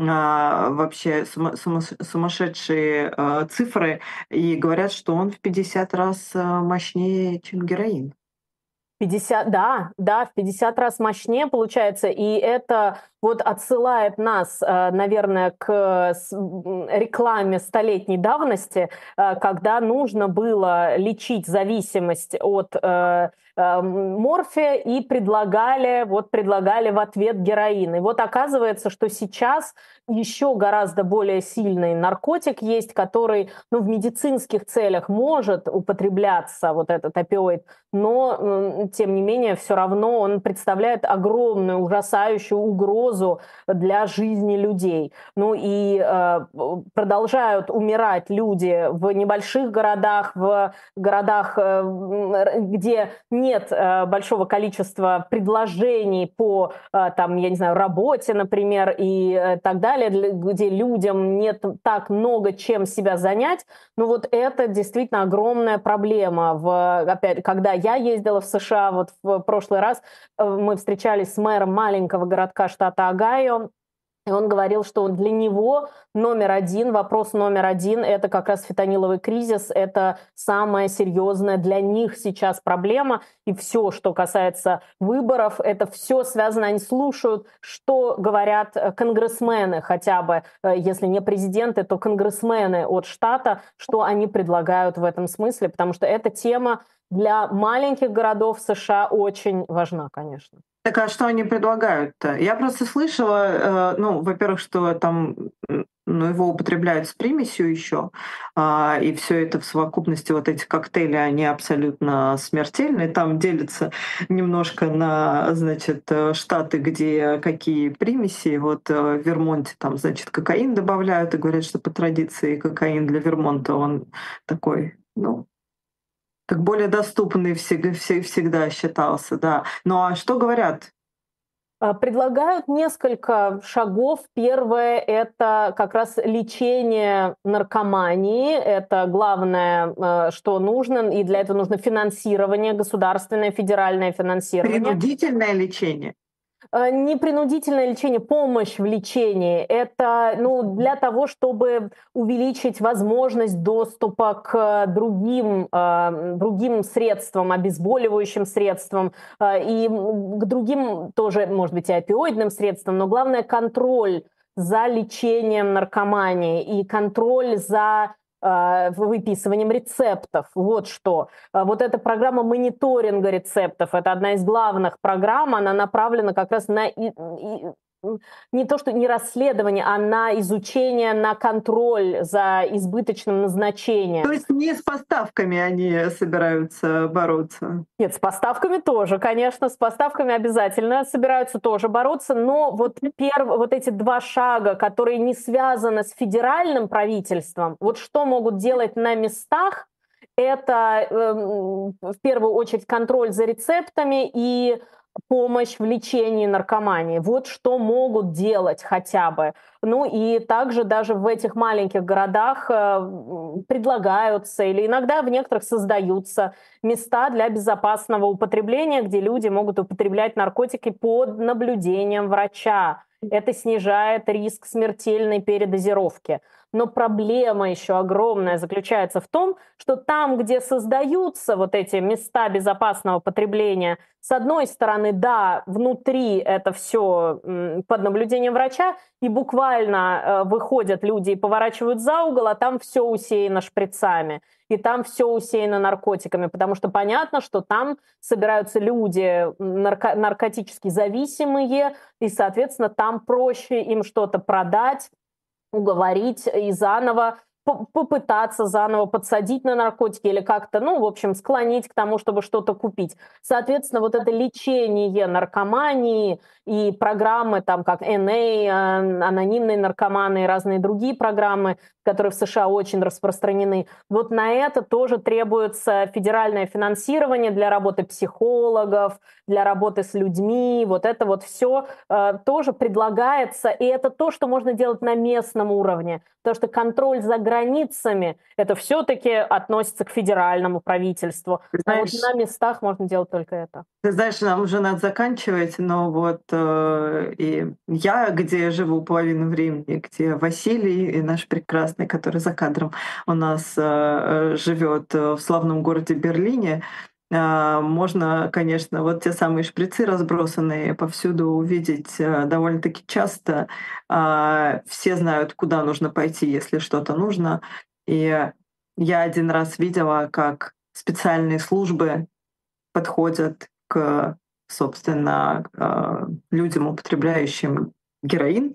а, вообще сума- сума- сумасшедшие а, цифры, и говорят, что он в пятьдесят раз а, мощнее, чем героин. пятьдесят, да, да, в пятьдесят раз мощнее получается, и это вот отсылает нас, э, наверное, к с- м, рекламе столетней давности, э, когда нужно было лечить зависимость от э, э, морфия и предлагали, вот предлагали в ответ героин. И вот оказывается, что сейчас еще гораздо более сильный наркотик есть, который, ну, в медицинских целях может употребляться, вот этот опиоид, но, м, тем не менее, все равно он представляет огромную, ужасающую угрозу для жизни людей. Ну и э, продолжают умирать люди в небольших городах, в городах, э, м, где нет э, большого количества предложений по, э, там, я не знаю, работе, например, и э, так далее, для- где людям нет так много чем себя занять. Ну вот это действительно огромная проблема. В, опять, когда я ездила в США, вот в прошлый раз э, мы встречались с мэром маленького городка штата Огайо, и он говорил, что для него номер один, вопрос номер один — это как раз фентаниловый кризис, это самая серьезная для них сейчас проблема. И все, что касается выборов, это все связано, они слушают, что говорят э, конгрессмены хотя бы, э, если не президенты, то конгрессмены от штата, что они предлагают в этом смысле, потому что эта тема для маленьких городов США очень важна, конечно. Так а что они предлагают-то? Я просто слышала, э, ну, во-первых, что там м, ну, его употребляют с примесью еще, а, и все это в совокупности, вот эти коктейли, они абсолютно смертельные. Там делятся немножко на, значит, э, штаты, где какие примеси. Вот э, в Вермонте там, значит, кокаин добавляют, и говорят, что по традиции кокаин для Вермонта он такой, ну, Как более доступный всег- все- всегда считался, да. Ну а что говорят? А, Предлагают несколько шагов. Первое — это как раз лечение наркомании. Это главное, э, что нужно, и для этого нужно финансирование, государственное, федеральное финансирование. Принудительное лечение. Э, Не принудительное лечение, помощь в лечении. Это, ну, для того, чтобы увеличить возможность доступа к другим, э, другим средствам, обезболивающим средствам, э, и м, к другим тоже, может быть, и опиоидным средствам, но главное — контроль за лечением наркомании и контроль за э, выписыванием рецептов. Вот что. А Вот эта программа мониторинга рецептов — это одна из главных программ. Она направлена как раз на и- и- м, не то, что не расследование, а на изучение, на контроль за избыточным То назначением. есть не с поставками они собираются бороться. Нет, с поставками тоже, конечно, с поставками обязательно собираются тоже бороться, но вот, перв, вот эти два шага, которые не связаны с федеральным правительством, вот что могут делать на местах, это эм, в первую очередь контроль за рецептами и помощь в лечении наркомании. Вот что могут делать хотя бы. Ну и также даже в этих маленьких городах э, м, предлагаются или иногда в некоторых создаются места для безопасного употребления, где люди могут употреблять наркотики под наблюдением врача. Это снижает риск смертельной передозировки. Но проблема еще огромная заключается в том, что там, где создаются вот эти места безопасного потребления, с одной стороны, да, внутри это все под наблюдением врача, и буквально э, выходят люди и поворачивают за угол, а там все усеяно шприцами, и там все усеяно наркотиками, потому что понятно, что там собираются люди нарко- наркотически зависимые, и, соответственно, там проще им что-то продать, уговорить и заново по- попытаться заново подсадить на наркотики или как-то, ну, в общем, склонить к тому, чтобы что-то купить. Соответственно, вот это лечение наркомании и программы, там, как эн эй, э, анонимные наркоманы и разные другие программы, которые в США очень распространены, вот на это тоже требуется федеральное финансирование для работы психологов, для работы с людьми. Вот это вот все э, тоже предлагается, и это то, что можно делать на местном уровне, потому что контроль за границами — это все-таки относится к федеральному правительству, Ты а вот знаешь, на местах можно делать только это. ты знаешь, нам уже надо заканчивать, но вот э, и я, где живу половину времени, где Василий, и наш прекрасный, который за кадром у нас э, живет в славном городе Берлине, э, можно, конечно, вот те самые шприцы, разбросанные повсюду, увидеть э, довольно-таки часто. А, все знают, куда нужно пойти, если что-то нужно. И я один раз видела, как специальные службы подходят к, собственно, а, людям, употребляющим героин,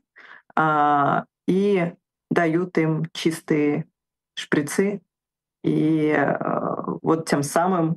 а, и дают им чистые шприцы, и а, вот тем самым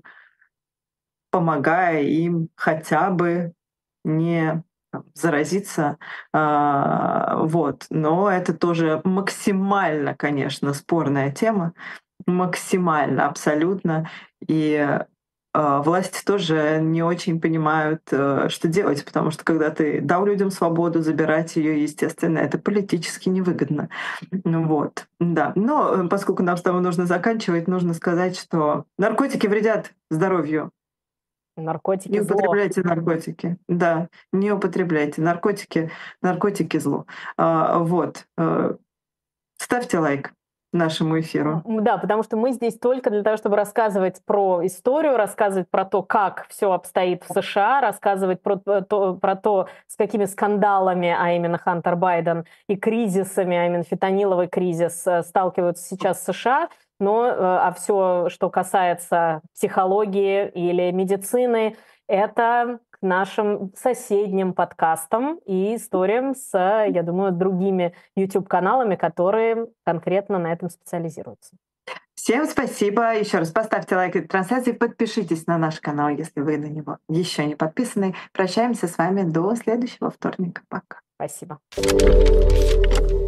помогая им хотя бы не там, заразиться. А, вот. Но это тоже максимально, конечно, спорная тема, максимально, абсолютно. И а, власти тоже не очень понимают, э, что делать, потому что когда ты дал людям свободу, забирать ее, естественно, это политически невыгодно. Ну вот, да. Но э, поскольку нам с тобой нужно заканчивать, нужно сказать, что наркотики вредят здоровью. Наркотики — Не зло. употребляйте наркотики. Да, не употребляйте наркотики. Наркотики зло. А, вот. э, Ставьте лайк нашему эфиру. М, Да, потому что мы здесь только для того, чтобы рассказывать про историю, рассказывать про то, как все обстоит в США, рассказывать про т- то, про то, с какими скандалами, а именно Хантер Байден, и кризисами, а именно фентаниловый кризис, э, сталкиваются сейчас США. Но э, а все, что касается психологии или медицины, это к нашим соседним подкастам и историям с, я думаю, другими YouTube-каналами, которые конкретно на этом специализируются. Всем спасибо. Еще раз поставьте лайк этой трансляции, подпишитесь на наш канал, если вы на него еще не подписаны. Прощаемся с вами до следующего вторника. Пока. Спасибо.